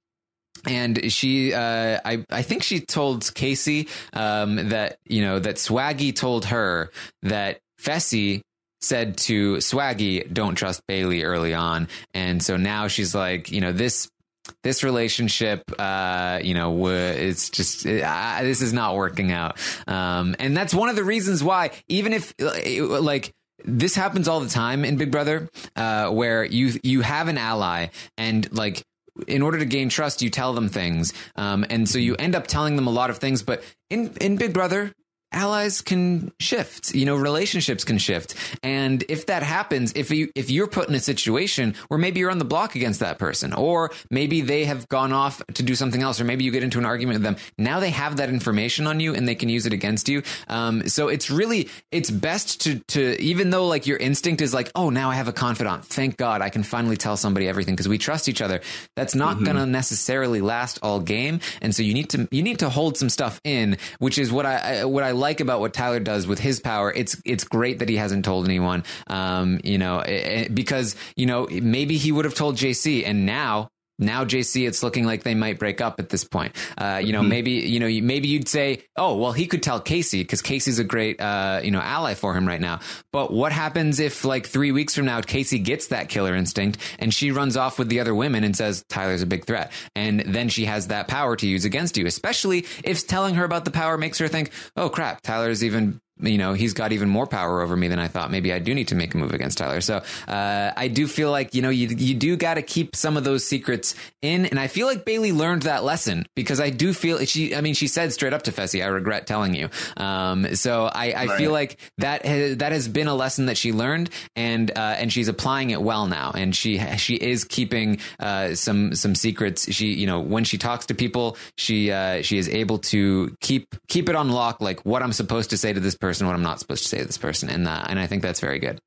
And she, uh, I, I think she told Casey, um, that, you know, that Swaggy told her that Fessy said to Swaggy, don't trust Bailey early on. And so now she's like, you know, this, This relationship, uh, you know, w- it's just, uh, this is not working out. Um, and that's one of the reasons why, even if like this happens all the time in Big Brother, uh, where you, you have an ally and like, in order to gain trust, you tell them things. Um, and so you end up telling them a lot of things, but in, in Big Brother, allies can shift, you know, relationships can shift. And if that happens, if you, if you're put in a situation where maybe you're on the block against that person, or maybe they have gone off to do something else, or maybe you get into an argument with them, now they have that information on you and they can use it against you. Um, so it's really, it's best to, to, even though like your instinct is like, oh, now I have a confidant. Thank God I can finally tell somebody everything because we trust each other. That's not mm-hmm. going to necessarily last all game. And so you need to, you need to hold some stuff in, which is what I, what I like about what Tyler does with his power. It's, it's great that he hasn't told anyone, um, you know, it, because, you know, maybe he would have told J C, and now, Now, J C, it's looking like they might break up at this point. Uh, you know, mm-hmm. maybe, you know, maybe you'd say, oh, well, he could tell Casey because Casey's a great, uh, you know, ally for him right now. But what happens if like three weeks from now, Casey gets that killer instinct and she runs off with the other women and says, Tyler's a big threat. And then she has that power to use against you, especially if telling her about the power makes her think, oh, crap, Tyler's even, you know, he's got even more power over me than I thought. Maybe I do need to make a move against Tyler. So uh, I do feel like, you know, you you do got to keep some of those secrets in. And I feel like Bailey learned that lesson because I do feel she I mean, she said straight up to Fessy, I regret telling you. Um, so I, I right. feel like that has, that has been a lesson that she learned, and uh, and she's applying it well now. And she she is keeping uh, some some secrets. She, you know, when she talks to people, she uh, she is able to keep keep it on lock, like what I'm supposed to say to this person, what I'm not supposed to say to this person, and uh, and I think that's very good.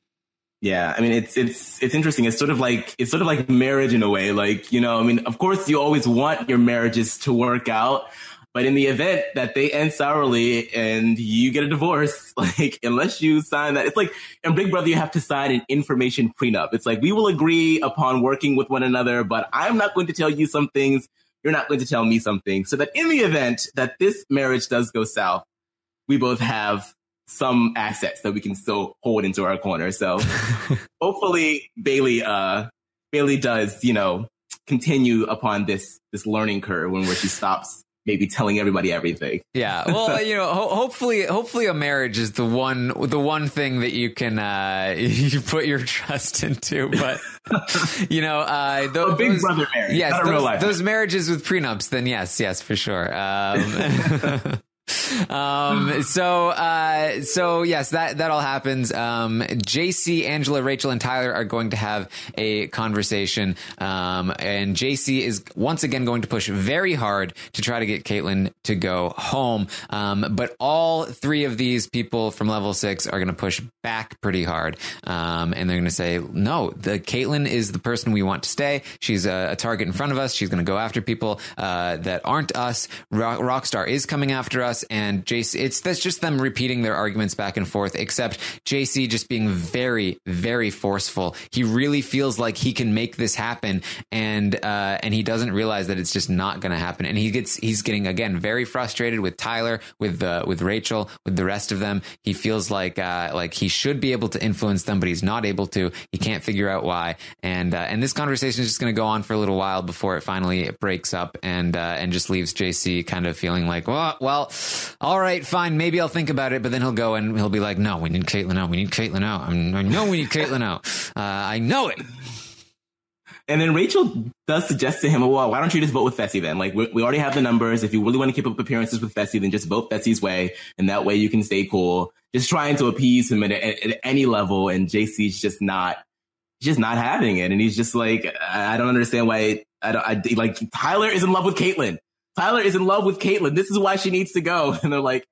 Yeah, I mean, it's it's it's interesting. It's sort of like it's sort of like marriage in a way. Like, you know, I mean, of course, you always want your marriages to work out, but in the event that they end sourly and you get a divorce, like unless you sign that, it's like in Big Brother, you have to sign an information prenup. It's like we will agree upon working with one another, but I'm not going to tell you some things. You're not going to tell me something, so that in the event that this marriage does go south, we both have some assets that we can still hold into our corner. So hopefully Bailey, uh, Bailey does, you know, continue upon this, this learning curve when where she stops maybe telling everybody everything. Yeah. Well, you know, ho- hopefully, hopefully a marriage is the one, the one thing that you can, uh, you put your trust into. But, you know, uh, those, a big brother marriage. Yes. Not a those, real life those marriages with prenups, then yes, yes, for sure. Um, um so uh so yes, that that all happens. um J C, Angela, Rachel, and Tyler are going to have a conversation, um and J C is once again going to push very hard to try to get Kaitlyn to go home, um but all three of these people from level six are going to push back pretty hard, um and they're going to say, no, the Kaitlyn is the person we want to stay. She's a, a target in front of us. She's going to go after people uh that aren't us. Rock, Rockstar is coming after us. And J C, it's that's just them repeating their arguments back and forth, except J C just being very, very forceful. He really feels like he can make this happen, and uh, and he doesn't realize that it's just not going to happen. And he gets he's getting again very frustrated with Tyler, with uh, with Rachel, with the rest of them. He feels like uh, like he should be able to influence them, but he's not able to. He can't figure out why. And uh, and this conversation is just going to go on for a little while before it finally breaks up, and uh, and just leaves J C kind of feeling like, well, well. All right, fine. Maybe I'll think about it. But then he'll go and he'll be like, no, we need Kaitlyn out. We need Kaitlyn out. I know we need Kaitlyn out. Uh, I know it. And then Rachel does suggest to him, well, why don't you just vote with Fessy then? Like, we, we already have the numbers. If you really want to keep up appearances with Fessy, then just vote Fessy's way. And that way you can stay cool. Just trying to appease him at, at, at any level. And J C's just not, just not having it. And he's just like, I don't understand why, I don't, I, like, Tyler is in love with Kaitlyn. Tyler is in love with Kaitlyn. This is why she needs to go. And they're like,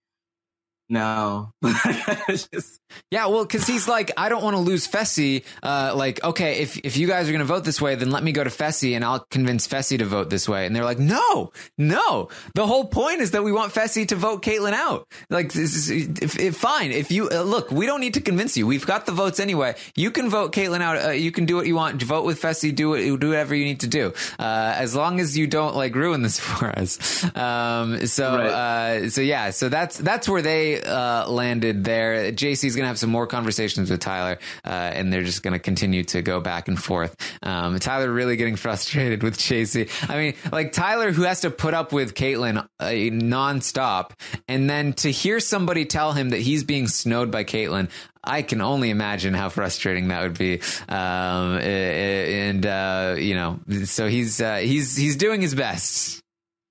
no. just... Yeah, well, because he's like, I don't want to lose Fessy. Uh, like, okay, if if you guys are going to vote this way, then let me go to Fessy and I'll convince Fessy to vote this way. And they're like, no, no. The whole point is that we want Fessy to vote Kaitlyn out. Like, this is if, if, fine. If you uh, look, we don't need to convince you. We've got the votes anyway. You can vote Kaitlyn out. Uh, you can do what you want. Vote with Fessy. Do it. Do whatever you need to do. Uh, as long as you don't like ruin this for us. Um, so, right. uh, so yeah. So that's that's where they uh, landed there. J C's gonna have some more conversations with Tyler, uh, and they're just gonna continue to go back and forth. Um, Tyler really getting frustrated with J C. I mean, like Tyler, who has to put up with Kaitlyn uh, nonstop, and then to hear somebody tell him that he's being snowed by Kaitlyn. I can only imagine how frustrating that would be. Um, and, uh, you know, so he's, uh, he's, he's doing his best.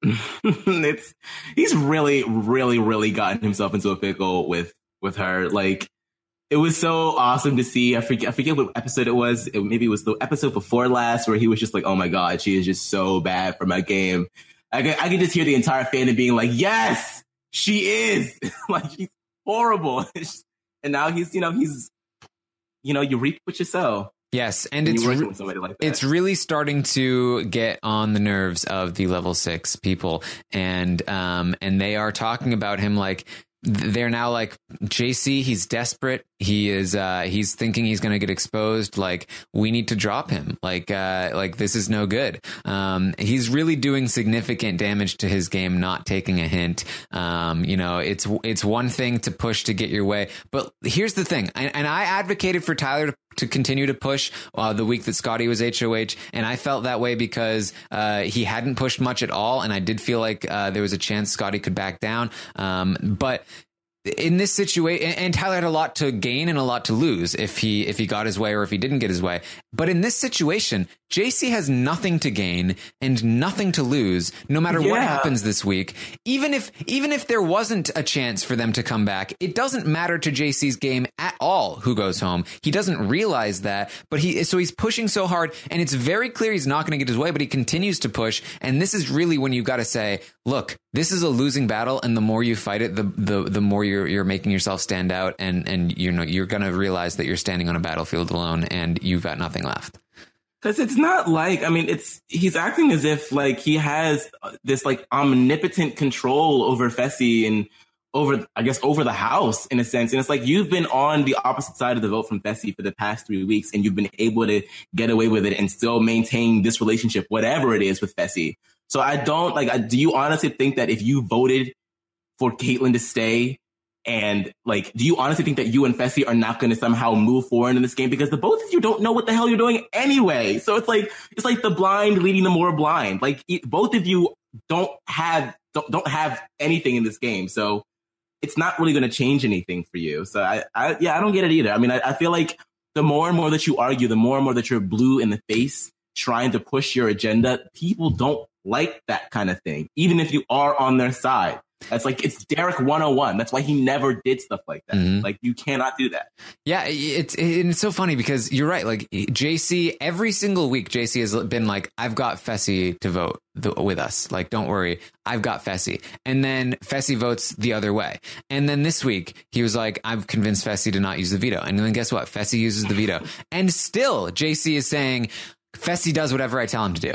it's he's really, really, really gotten himself into a pickle with with her. Like, it was so awesome to see. I forget, I forget what episode it was. It, maybe it was the episode before last where he was just like, "Oh my god, she is just so bad for my game." I could, I could just hear the entire fandom being like, "Yes, she is." Like, she's horrible. And now he's, you know, he's, you know, you reap what you sow. Yes, and it's re- with somebody like that. It's really starting to get on the nerves of the level six people, and um, and they are talking about him like they're now like, J C, he's desperate. He is uh, he's thinking he's going to get exposed. Like, we need to drop him. Like uh, like this is no good. Um, he's really doing significant damage to his game, not taking a hint. Um, you know, it's it's one thing to push to get your way, but here's the thing. And, and I advocated for Tyler to to continue to push uh, the week that Scotty was H O H. And I felt that way because uh, he hadn't pushed much at all. And I did feel like uh, there was a chance Scotty could back down. Um, but in this situation, and, and Tyler had a lot to gain and a lot to lose if he if he got his way or if he didn't get his way. But in this situation, J C has nothing to gain and nothing to lose, no matter yeah. what happens this week. Even if even if there wasn't a chance for them to come back, it doesn't matter to J C's game at all who goes home. He doesn't realize that, but he so he's pushing so hard, and it's very clear he's not going to get his way, but he continues to push. And this is really when you got to say, look, this is a losing battle, and the more you fight it, the the the more you're you're making yourself stand out, and and you know you're going to realize that you're standing on a battlefield alone, and you've got nothing left. Because it's not like, I mean, it's he's acting as if like he has this like omnipotent control over Fessy and over, I guess, over the house in a sense. And it's like, you've been on the opposite side of the vote from Fessy for the past three weeks, and you've been able to get away with it and still maintain this relationship, whatever it is with Fessy. So I don't like, I, do you honestly think that if you voted for Caitlyn to stay, and like, do you honestly think that you and Fessy are not going to somehow move forward in this game? Because the both of you don't know what the hell you're doing anyway. So it's like, it's like the blind leading the more blind. Like, it, both of you don't have, don't, don't have anything in this game. So it's not really going to change anything for you. So I, I, yeah, I don't get it either. I mean, I, I feel like the more and more that you argue, the more and more that you're blue in the face trying to push your agenda, people don't like that kind of thing, even if you are on their side. That's like, it's Derek one oh one. That's why he never did stuff like that. Mm-hmm. Like, you cannot do that. Yeah, it's it's so funny because you're right. Like, J C, every single week, J C has been like, I've got Fessy to vote the, with us. Like, don't worry, I've got Fessy. And then Fessy votes the other way. And then this week, he was like, I've convinced Fessy to not use the veto. And then guess what? Fessy uses the veto. And still, J C is saying, Fessy does whatever I tell him to do.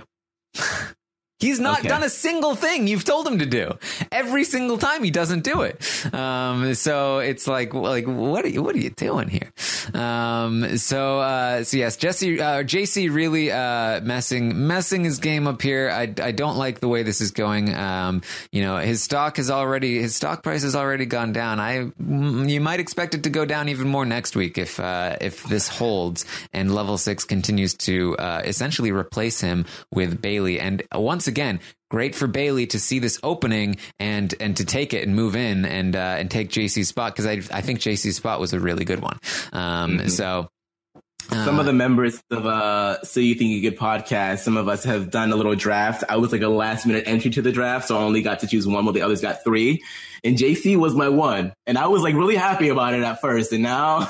He's not okay. done a single thing you've told him to do. Every single time he doesn't do it. Um, so it's like, like, what are you, what are you doing here? Um, so, uh, so yes, Jesse, uh, J C really, uh, messing, messing his game up here. I, I don't like the way this is going. Um, you know, his stock has already, his stock price has already gone down. I, you might expect it to go down even more next week if, uh, if this holds and level six continues to, uh, essentially replace him with Bailey. And once again, great for Bailey to see this opening and and to take it and move in and uh, and take J C's spot, because I I think J C's spot was a really good one. Um, mm-hmm. So. Uh, some of the members of uh, So You Think You Good podcast, some of us have done a little draft. I was like a last minute entry to the draft, so I only got to choose one while the others got three. And J C was my one. And I was like really happy about it at first. And now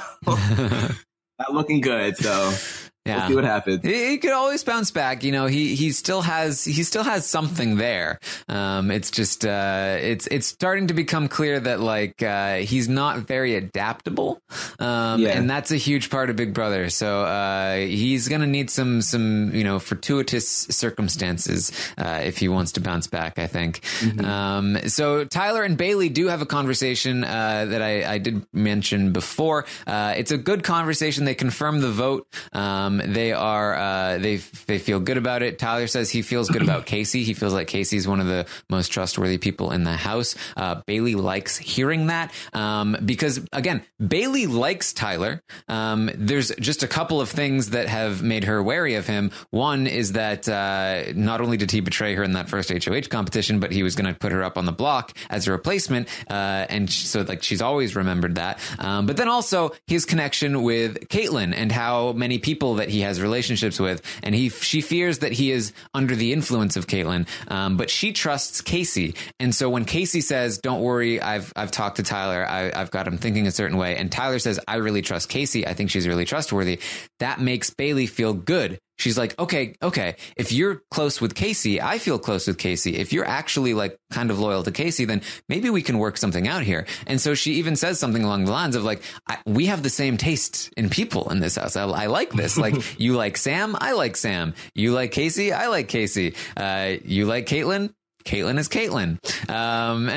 not looking good. So yeah. We'll see what happens. He, he could always bounce back. You know, he, he still has, he still has something there. Um, it's just, uh, it's, it's starting to become clear that like, uh, he's not very adaptable. Um, yeah. And that's a huge part of Big Brother. So, uh, he's going to need some, some, you know, fortuitous circumstances, uh, if he wants to bounce back, I think. Mm-hmm. Um, so Tyler and Bailey do have a conversation, uh, that I, I did mention before. Uh, it's a good conversation. They confirm the vote. Um, They are, uh, they, they feel good about it. Tyler says he feels good about Casey. He feels like Casey's one of the most trustworthy people in the house. Uh, Bailey likes hearing that, um, because again, Bailey likes Tyler. Um, there's just a couple of things that have made her wary of him. One is that, uh, not only did he betray her in that first H O H competition, but he was going to put her up on the block as a replacement. Uh, and so like, she's always remembered that. Um, but then also his connection with Caitlyn and how many people that that he has relationships with, and he she fears that he is under the influence of Caitlyn. Um, but she trusts Casey, and so when Casey says, "Don't worry, I've I've talked to Tyler. I, I've got him thinking a certain way," and Tyler says, "I really trust Casey. I think she's really trustworthy." That makes Bailey feel good. She's like, okay, okay, if you're close with Casey, I feel close with Casey. If you're actually like kind of loyal to Casey, then maybe we can work something out here. And so she even says something along the lines of like, I, we have the same taste in people in this house. I, I like this. Like, you like Sam, I like Sam. You like Casey, I like Casey. Uh, you like Caitlyn? Caitlyn is Caitlyn. Um,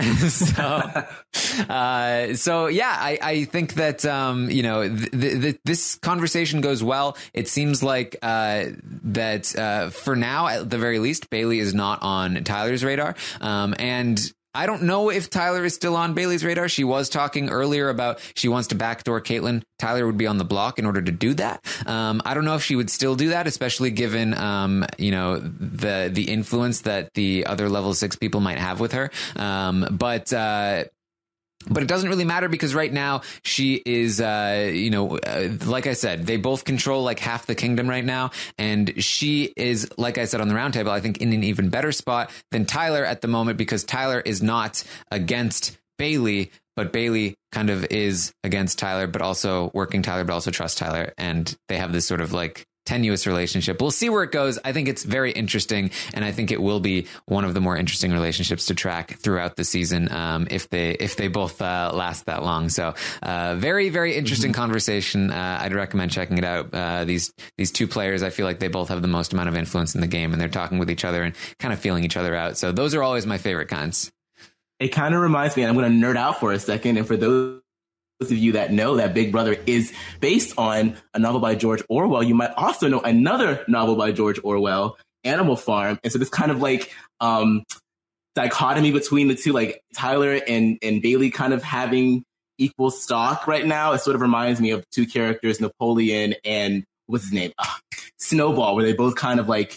so, uh, so yeah, I, I think that, um, you know, th- th- this conversation goes well. It seems like, uh, that, uh, for now, at the very least, Bailey is not on Tyler's radar. Um, and, I don't know if Tyler is still on Bailey's radar. She was talking earlier about she wants to backdoor Caitlyn. Tyler would be on the block in order to do that. Um, I don't know if she would still do that, especially given, um, you know, the the influence that the other level six people might have with her. Um, but uh, But it doesn't really matter because right now she is, uh, you know, uh, like I said, they both control like half the kingdom right now. And she is, like I said on the roundtable, I think in an even better spot than Tyler at the moment, because Tyler is not against Bailey, but Bailey kind of is against Tyler, but also working Tyler, but also trust Tyler. And they have this sort of like tenuous relationship. We'll see where it goes. I think it's very interesting, and I think it will be one of the more interesting relationships to track throughout the season, um, if they if they both uh, last that long. So, uh, very very interesting mm-hmm. conversation. Uh, I'd recommend checking it out. Uh, these these two players, I feel like they both have the most amount of influence in the game, and they're talking with each other and kind of feeling each other out. So those are always my favorite kinds. It kind of reminds me, and I'm going to nerd out for a second, and for those of you that know that Big Brother is based on a novel by George Orwell, you might also know another novel by George Orwell, Animal Farm. And so this kind of like um, dichotomy between the two, like Tyler and, and Bailey kind of having equal stock right now, it sort of reminds me of two characters, Napoleon and what's his name? Uh, Snowball, where they both kind of like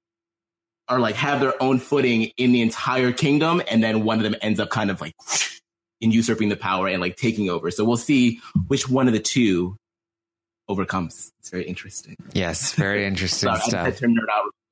are like have their own footing in the entire kingdom. And then one of them ends up kind of like in usurping the power and like taking over. So we'll see which one of the two overcomes. It's very interesting. Yes, very interesting Sorry, stuff. I had to nerd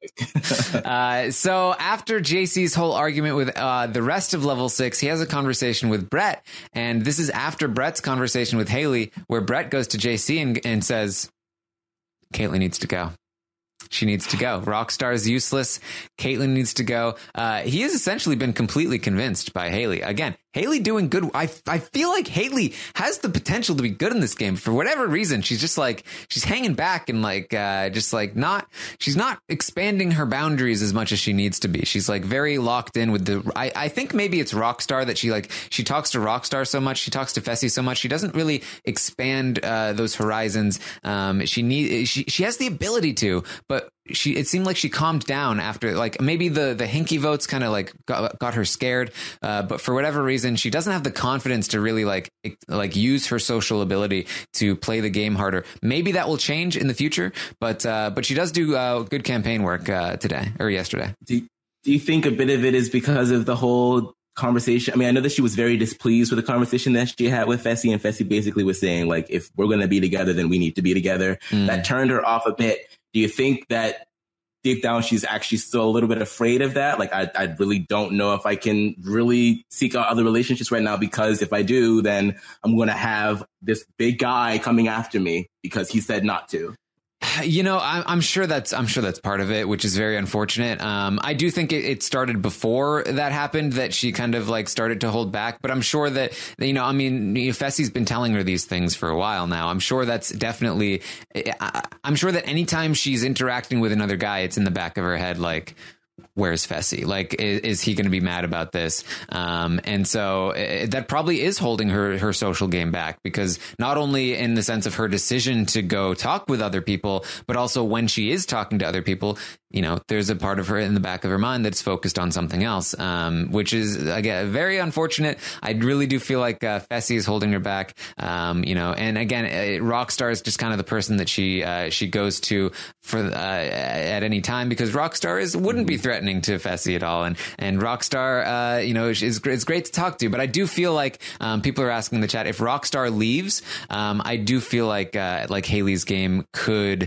out. uh, so after J C's whole argument with uh, the rest of level six, he has a conversation with Brett. And this is after Brett's conversation with Haley, where Brett goes to J C and, and says, Caitlyn needs to go. She needs to go. Rockstar is useless. Caitlyn needs to go. Uh, he has essentially been completely convinced by Haley. Again, Haley doing good. I I feel like Haley has the potential to be good in this game. For whatever reason, she's just like, she's hanging back and like, uh, just like not, she's not expanding her boundaries as much as she needs to be. She's like very locked in with the, I, I think maybe it's Rockstar that she like, she talks to Rockstar so much. She talks to Fessy so much. She doesn't really expand uh, those horizons. Um, she need, she, she has the ability to, but she, it seemed like she calmed down after, like maybe the, the hinky votes kind of like got, got her scared. Uh, but for whatever reason, she doesn't have the confidence to really like, like use her social ability to play the game harder. Maybe that will change in the future, but, uh, but she does do uh, good campaign work uh, today or yesterday. Do, do you think a bit of it is because of the whole conversation? I mean, I know that she was very displeased with the conversation that she had with Fessy, and Fessy basically was saying like, if we're going to be together, then we need to be together. Mm. That turned her off a bit. Do you think that deep down she's actually still a little bit afraid of that? Like, I, I really don't know if I can really seek out other relationships right now, because if I do, then I'm going to have this big guy coming after me because he said not to. You know, I'm sure that's I'm sure that's part of it, which is very unfortunate. Um, I do think it, it started before that happened, that she kind of like started to hold back. But I'm sure that, you know, I mean, you know, Fessy's been telling her these things for a while now. I'm sure that's definitely I, I'm sure that anytime she's interacting with another guy, it's in the back of her head, like, where's Fessy? Like, is, is he going to be mad about this? Um, and so it, that probably is holding her, her social game back, because not only in the sense of her decision to go talk with other people, but also when she is talking to other people, you know, there's a part of her in the back of her mind that's focused on something else, um, which is, again, very unfortunate. I really do feel like uh, Fessy is holding her back, um, you know, and again, uh, Rockstar is just kind of the person that she uh, she goes to for uh, at any time, because Rockstar is wouldn't be threatening to Fessy at all. And and Rockstar, uh, you know, is it's great to talk to. But I do feel like um, people are asking in the chat, if Rockstar leaves, um, I do feel like uh, like Haley's game could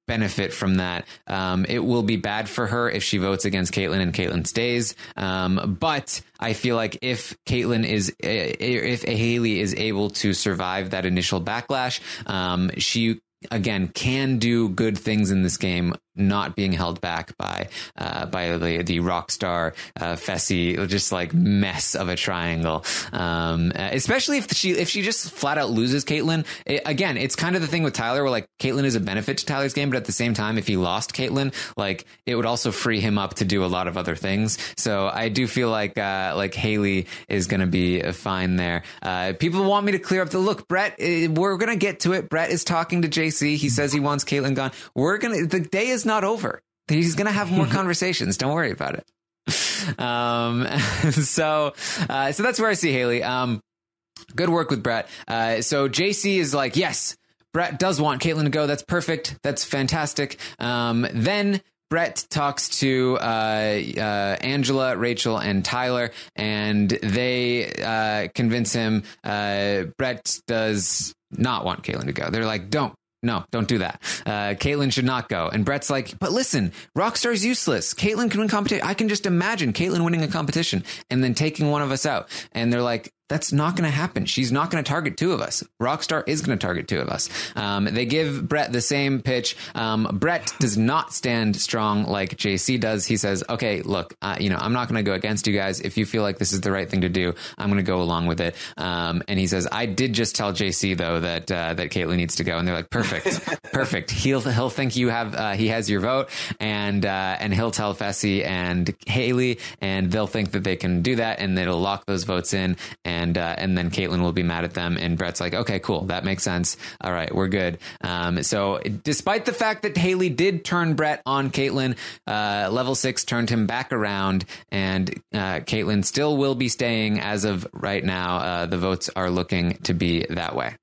benefit from that. Um, it will be bad for her if she votes against Caitlyn and Caitlyn stays. Um, but I feel like if Caitlyn is, if Haley is able to survive that initial backlash, um, she again can do good things in this game, not being held back by uh, by the the Rockstar uh, Fessy, just like mess of a triangle. Um, especially if she if she just flat out loses Caitlyn. It, again, it's kind of the thing with Tyler where like Caitlyn is a benefit to Tyler's game, but at the same time, if he lost Caitlyn, like it would also free him up to do a lot of other things. So I do feel like uh, like Haley is going to be fine there. Uh, people want me to clear up the look. Brett, we're going to get to it. Brett is talking to J C. He says he wants Caitlyn gone. We're gonna. The day is not over. He's going to have more conversations. Don't worry about it. Um, so, uh, so that's where I see Haley. Um, good work with Brett. Uh, so J C is like, yes, Brett does want Caitlyn to go. That's perfect. That's fantastic. Um, then Brett talks to uh, uh, Angela, Rachel, and Tyler, and they uh, convince him uh, Brett does not want Caitlyn to go. They're like, don't. No, don't do that. Uh, Caitlyn should not go. And Brett's like, but listen, Rockstar's useless. Caitlyn can win competition. I can just imagine Caitlyn winning a competition and then taking one of us out. And they're like, that's not going to happen. She's not going to target two of us. Rockstar is going to target two of us. Um, they give Brett the same pitch. Um, Brett does not stand strong like J C does. He says, okay, look, uh, you know, I'm not going to go against you guys. If you feel like this is the right thing to do, I'm going to go along with it. Um, and he says, I did just tell J C though, that, uh, that Caitlyn needs to go. And they're like, perfect, perfect. He'll, he'll think you have, uh, he has your vote, and, uh, and he'll tell Fessy and Haley, and they'll think that they can do that, and it'll lock those votes in. And And, uh, and then Caitlyn will be mad at them. And Brett's like, okay, cool. That makes sense. All right, we're good. Um, so despite the fact that Haley did turn Brett on Caitlyn, uh, level six turned him back around, and uh, Caitlyn still will be staying as of right now. Uh, the votes are looking to be that way.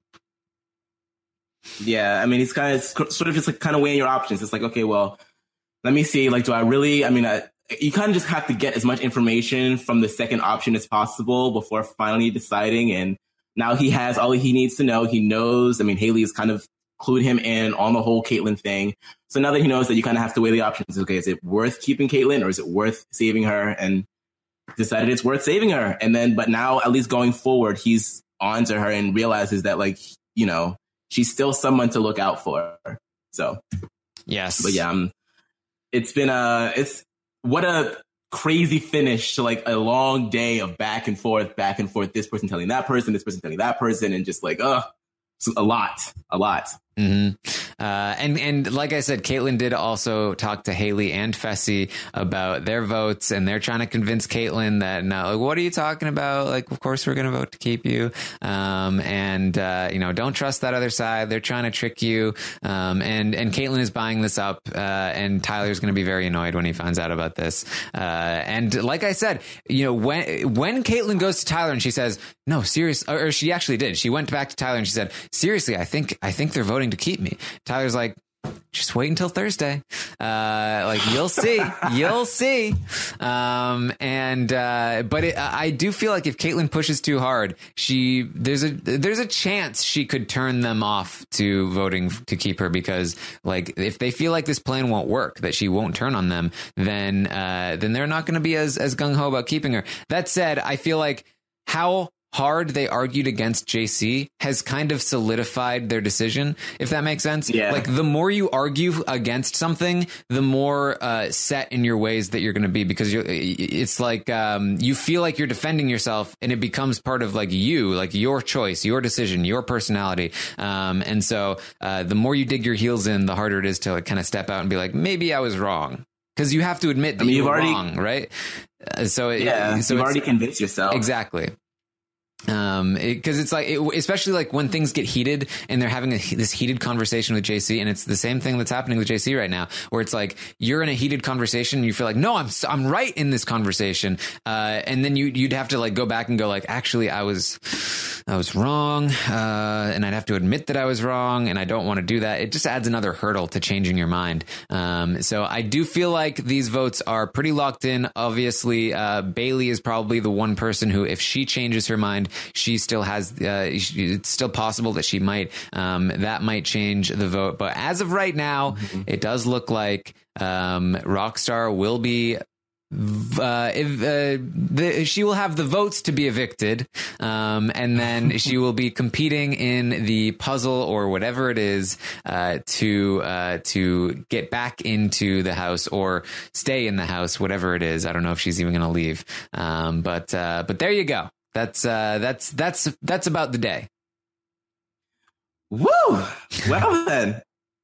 Yeah, I mean, it's kind of it's sort of just like kind of weighing your options. It's like, okay, well, let me see. Like, do I really, I mean, I, you kind of just have to get as much information from the second option as possible before finally deciding. And now he has all he needs to know. He knows, I mean, Haley has kind of clued him in on the whole Caitlyn thing. So now that he knows that, you kind of have to weigh the options. Okay, is it worth keeping Caitlyn, or is it worth saving her? And decided it's worth saving her. And then, but now at least going forward, he's on to her and realizes that, like, you know, she's still someone to look out for. So, yes. But yeah, um, it's been a, it's, what a crazy finish to like a long day of back and forth, back and forth. This person telling that person, this person telling that person, and just like, uh, a lot, a lot. Mm-hmm. Uh, and and like I said, Caitlyn did also talk to Haley and Fessy about their votes, and they're trying to convince Caitlyn that, no, like, what are you talking about? Like, of course we're going to vote to keep you. Um, and, uh, you know, don't trust that other side. They're trying to trick you. Um, and, and Caitlyn is buying this up. Uh, and Tyler's going to be very annoyed when he finds out about this. Uh, and like I said, you know, when, when Caitlyn goes to Tyler and she says, no, serious, or, or she actually did. She went back to Tyler and she said, seriously, I think, I think they're voting to keep me. Tyler's like, just wait until Thursday. Uh, like, you'll see, you'll see. Um, and, uh, but it, I do feel like if Caitlyn pushes too hard, she, there's a, there's a chance she could turn them off to voting to keep her, because like, if they feel like this plan won't work, that she won't turn on them, then, uh, then they're not going to be as, as gung ho about keeping her. That said, I feel like how hard they argued against J C has kind of solidified their decision, if that makes sense. Yeah. Like, the more you argue against something, the more uh, set in your ways that you're going to be, because you're, it's like um, you feel like you're defending yourself, and it becomes part of like you, like your choice, your decision, your personality. Um, and so uh, the more you dig your heels in, the harder it is to like kind of step out and be like, maybe I was wrong. Because you have to admit that I mean, you were already, wrong, right? Uh, so it, yeah, so you've already convinced yourself. Exactly. Um, because it, it's like, it, especially like when things get heated and they're having a, this heated conversation with J C, and it's the same thing that's happening with J C right now, where it's like you're in a heated conversation and you feel like, no, I'm I'm right in this conversation, uh, and then you you'd have to like go back and go like, actually, I was I was wrong, uh, and I'd have to admit that I was wrong, and I don't want to do that. It just adds another hurdle to changing your mind. Um, so I do feel like these votes are pretty locked in. Obviously, uh, Bailey is probably the one person who, if she changes her mind, she still has, uh, it's still possible that she might, um, that might change the vote. But as of right now, mm-hmm. it does look like um, Rockstar will be Uh, if, uh, the, she will have the votes to be evicted, um, and then she will be competing in the puzzle or whatever it is uh, to uh, to get back into the house or stay in the house, whatever it is. I don't know if she's even going to leave, um, but uh, but there you go. That's uh, that's that's that's about the day. Woo! Well then.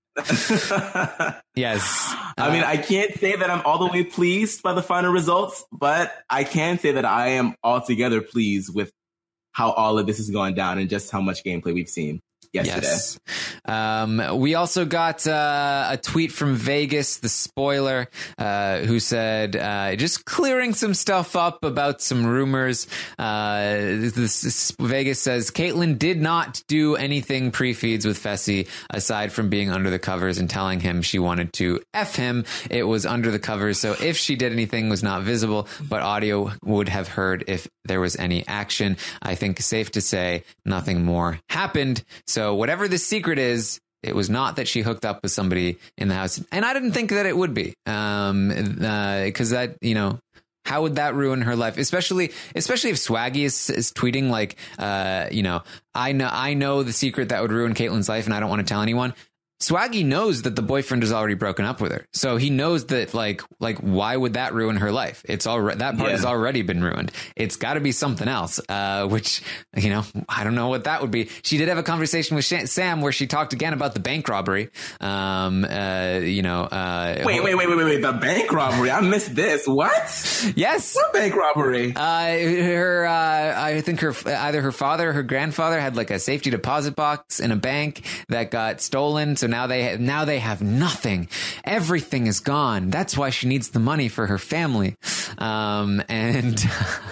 Yes. I mean, I can't say that I'm all the way pleased by the final results, but I can say that I am altogether pleased with how all of this has gone down and just how much gameplay we've seen yesterday. Yes. Um, we also got uh, a tweet from Vegas, the spoiler, uh, who said, uh, just clearing some stuff up about some rumors. Uh, this, this, Vegas says, Caitlyn did not do anything pre-feeds with Fessy aside from being under the covers and telling him she wanted to F him. It was under the covers, so if she did anything, was not visible, but audio would have heard if there was any action. I think safe to say nothing more happened. So whatever the secret is, it was not that she hooked up with somebody in the house. And I didn't think that it would be, um, uh, because that, you know, how would that ruin her life? Especially, especially if Swaggy is, is tweeting like, uh, you know, I know, I know the secret that would ruin Caitlyn's life and I don't want to tell anyone. Swaggy knows that the boyfriend has already broken up with her. So he knows that, like, like why would that ruin her life? It's already, that part yeah. has already been ruined. It's got to be something else, uh, which, you know, I don't know what that would be. She did have a conversation with Sh- Sam where she talked again about the bank robbery. Um, uh, you know, uh, wait, wait, wait, wait, wait, wait, the bank robbery. I missed this. What? Yes. What bank robbery? Uh, her, uh, I think her, either her father or her grandfather had like a safety deposit box in a bank that got stolen. So now they have, now they have nothing. Everything is gone. That's why she needs the money for her family. Um, and,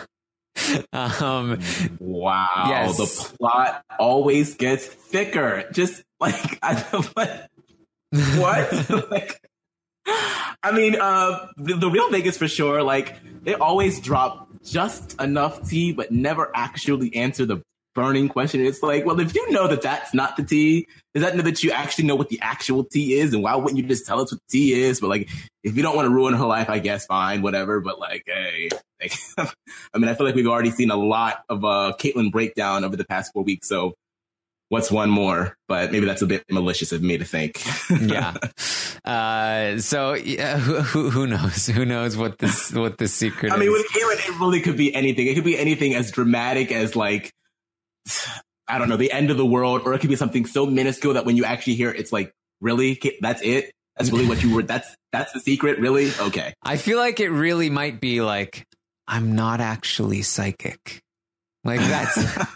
um, wow. Yes. The plot always gets thicker. Just like, I don't what? What? Like, I mean, uh, the, the real Vegas for sure. Like, they always drop just enough tea, but never actually answer the burning question. It's like, well, if you know that that's not the tea, does that mean that you actually know what the actual tea is? And why wouldn't you just tell us what the tea is? But like, if you don't want to ruin her life, I guess fine, whatever. But like, hey, like, I mean, I feel like we've already seen a lot of uh, Caitlyn breakdown over the past four weeks. So what's one more? But maybe that's a bit malicious of me to think. Yeah. Uh, so yeah, who, who knows? Who knows what this what this secret I is? mean, with Caitlyn, it really could be anything. It could be anything as dramatic as like, I don't know, the end of the world, or it could be something so minuscule that when you actually hear it, it's like, really? That's it? That's really what you were, that's, that's the secret? Really? Okay. I feel like it really might be like, I'm not actually psychic. Like that's,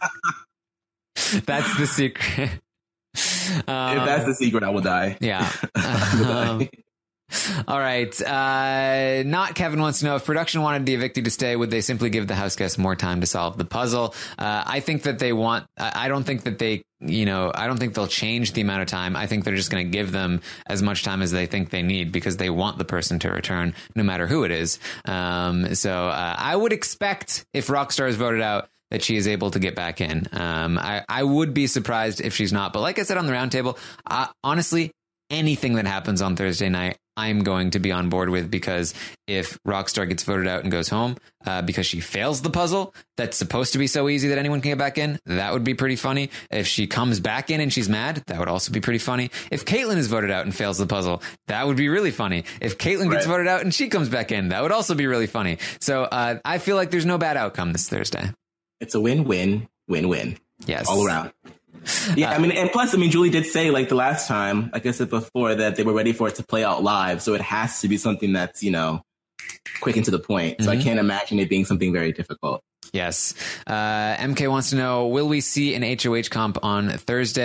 that's the secret. Um, if that's the secret, I will die. Yeah. Um, all right. Uh, not Kevin wants to know if production wanted the evictee to stay, would they simply give the house guests more time to solve the puzzle? Uh, I think that they want, I don't think that they, you know, I don't think they'll change the amount of time. I think they're just going to give them as much time as they think they need because they want the person to return no matter who it is. Um, so uh, I would expect if Rockstar is voted out, that she is able to get back in. Um, I, I would be surprised if she's not. But like I said on the roundtable, uh, honestly, anything that happens on Thursday night, I'm going to be on board with, because if Rockstar gets voted out and goes home uh, because she fails the puzzle that's supposed to be so easy that anyone can get back in, that would be pretty funny. If she comes back in and she's mad, that would also be pretty funny. If Caitlyn is voted out and fails the puzzle, that would be really funny. If Caitlyn right. gets voted out and she comes back in, that would also be really funny. So uh, I feel like there's no bad outcome this Thursday. It's a win-win, win-win. Yes. All around. Yeah, uh, I mean, and plus, I mean, Julie did say, like the last time, like I said before, that they were ready for it to play out live. So it has to be something that's, you know, quick and to the point. So mm-hmm. I can't imagine it being something very difficult. Yes. Uh, M K wants to know, will we see an H O H comp on Thursday?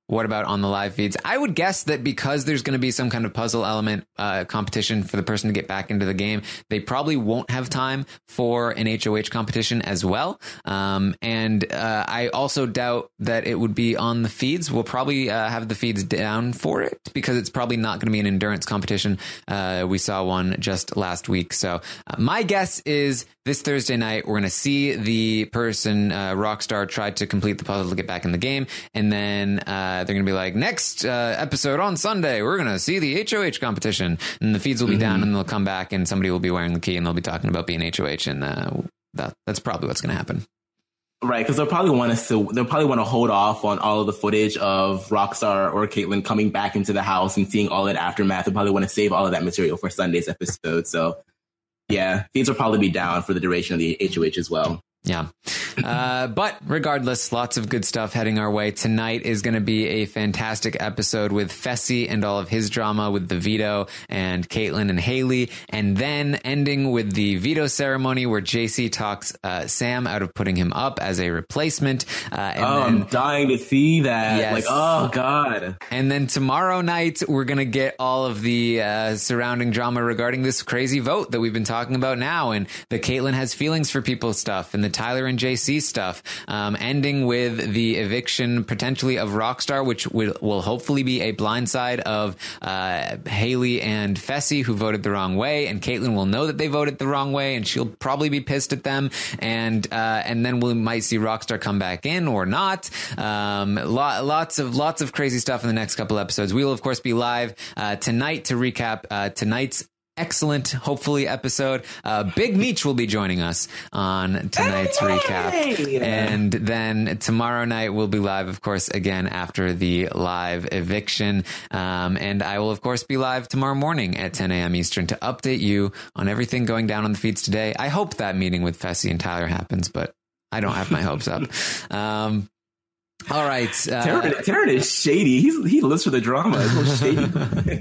What about on the live feeds? I would guess that because there's going to be some kind of puzzle element uh, competition for the person to get back into the game, they probably won't have time for an H O H competition as well. Um, and uh, I also doubt that it would be on the feeds. We'll probably uh, have the feeds down for it because it's probably not going to be an endurance competition. Uh, we saw one just last week. So uh, my guess is this Thursday night, we're going to see the person, uh, Rockstar, try to complete the puzzle to get back in the game. And then uh, they're going to be like, next uh, episode on Sunday, we're going to see the H O H competition. And the feeds will be mm-hmm. down and they'll come back and somebody will be wearing the key and they'll be talking about being H O H. And uh, that, that's probably what's going to happen. Right, because they'll probably want us to. They'll probably want to hold off on all of the footage of Rockstar or Caitlyn coming back into the house and seeing all that aftermath. They'll probably want to save all of that material for Sunday's episode. So, yeah, feeds will probably be down for the duration of the H O H as well. Yeah. Uh, but regardless, lots of good stuff heading our way. Tonight is going to be a fantastic episode with Fessy and all of his drama with the veto and Caitlyn and Haley. And then ending with the veto ceremony where J C talks uh, Sam out of putting him up as a replacement. Uh, and oh, then, I'm dying to see that. Yes. Like, oh, God. And then tomorrow night, we're going to get all of the uh, surrounding drama regarding this crazy vote that we've been talking about now. And the Caitlyn has feelings for people stuff and the Tyler and J C stuff, um, ending with the eviction potentially of Rockstar, which will, will hopefully be a blindside of uh, Haley and Fessy, who voted the wrong way, and Caitlyn will know that they voted the wrong way, and she'll probably be pissed at them, and uh, and then we might see Rockstar come back in or not. Um, lo- lots of lots of crazy stuff in the next couple episodes. We will of course be live uh, tonight to recap uh, tonight's excellent, hopefully, episode. Uh, Big Meech will be joining us on tonight's hey! recap. And then tomorrow night we'll be live, of course, again after the live eviction. Um, and I will, of course, be live tomorrow morning at ten a.m. Eastern to update you on everything going down on the feeds today. I hope that meeting with Fessy and Tyler happens, but I don't have my hopes up. Um, all right. Uh, Taryn, Taryn is shady. He's, he lives for the drama. It's shady.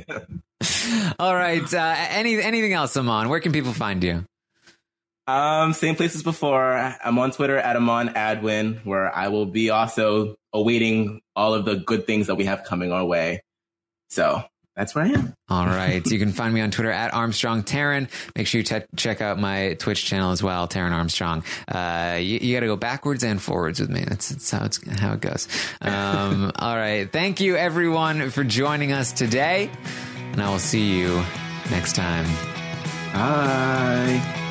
All right. Uh, any anything else, Amon? Where can people find you? Um, same place as before. I'm on Twitter at Amon Adwin, where I will be also awaiting all of the good things that we have coming our way. So that's where I am. All right. You can find me on Twitter at Armstrong Taryn. Make sure you te- check out my Twitch channel as well, Taryn Armstrong. Uh, you, you got to go backwards and forwards with me. That's, that's how it's how it goes. Um, all right. Thank you, everyone, for joining us today. And I will see you next time. Bye.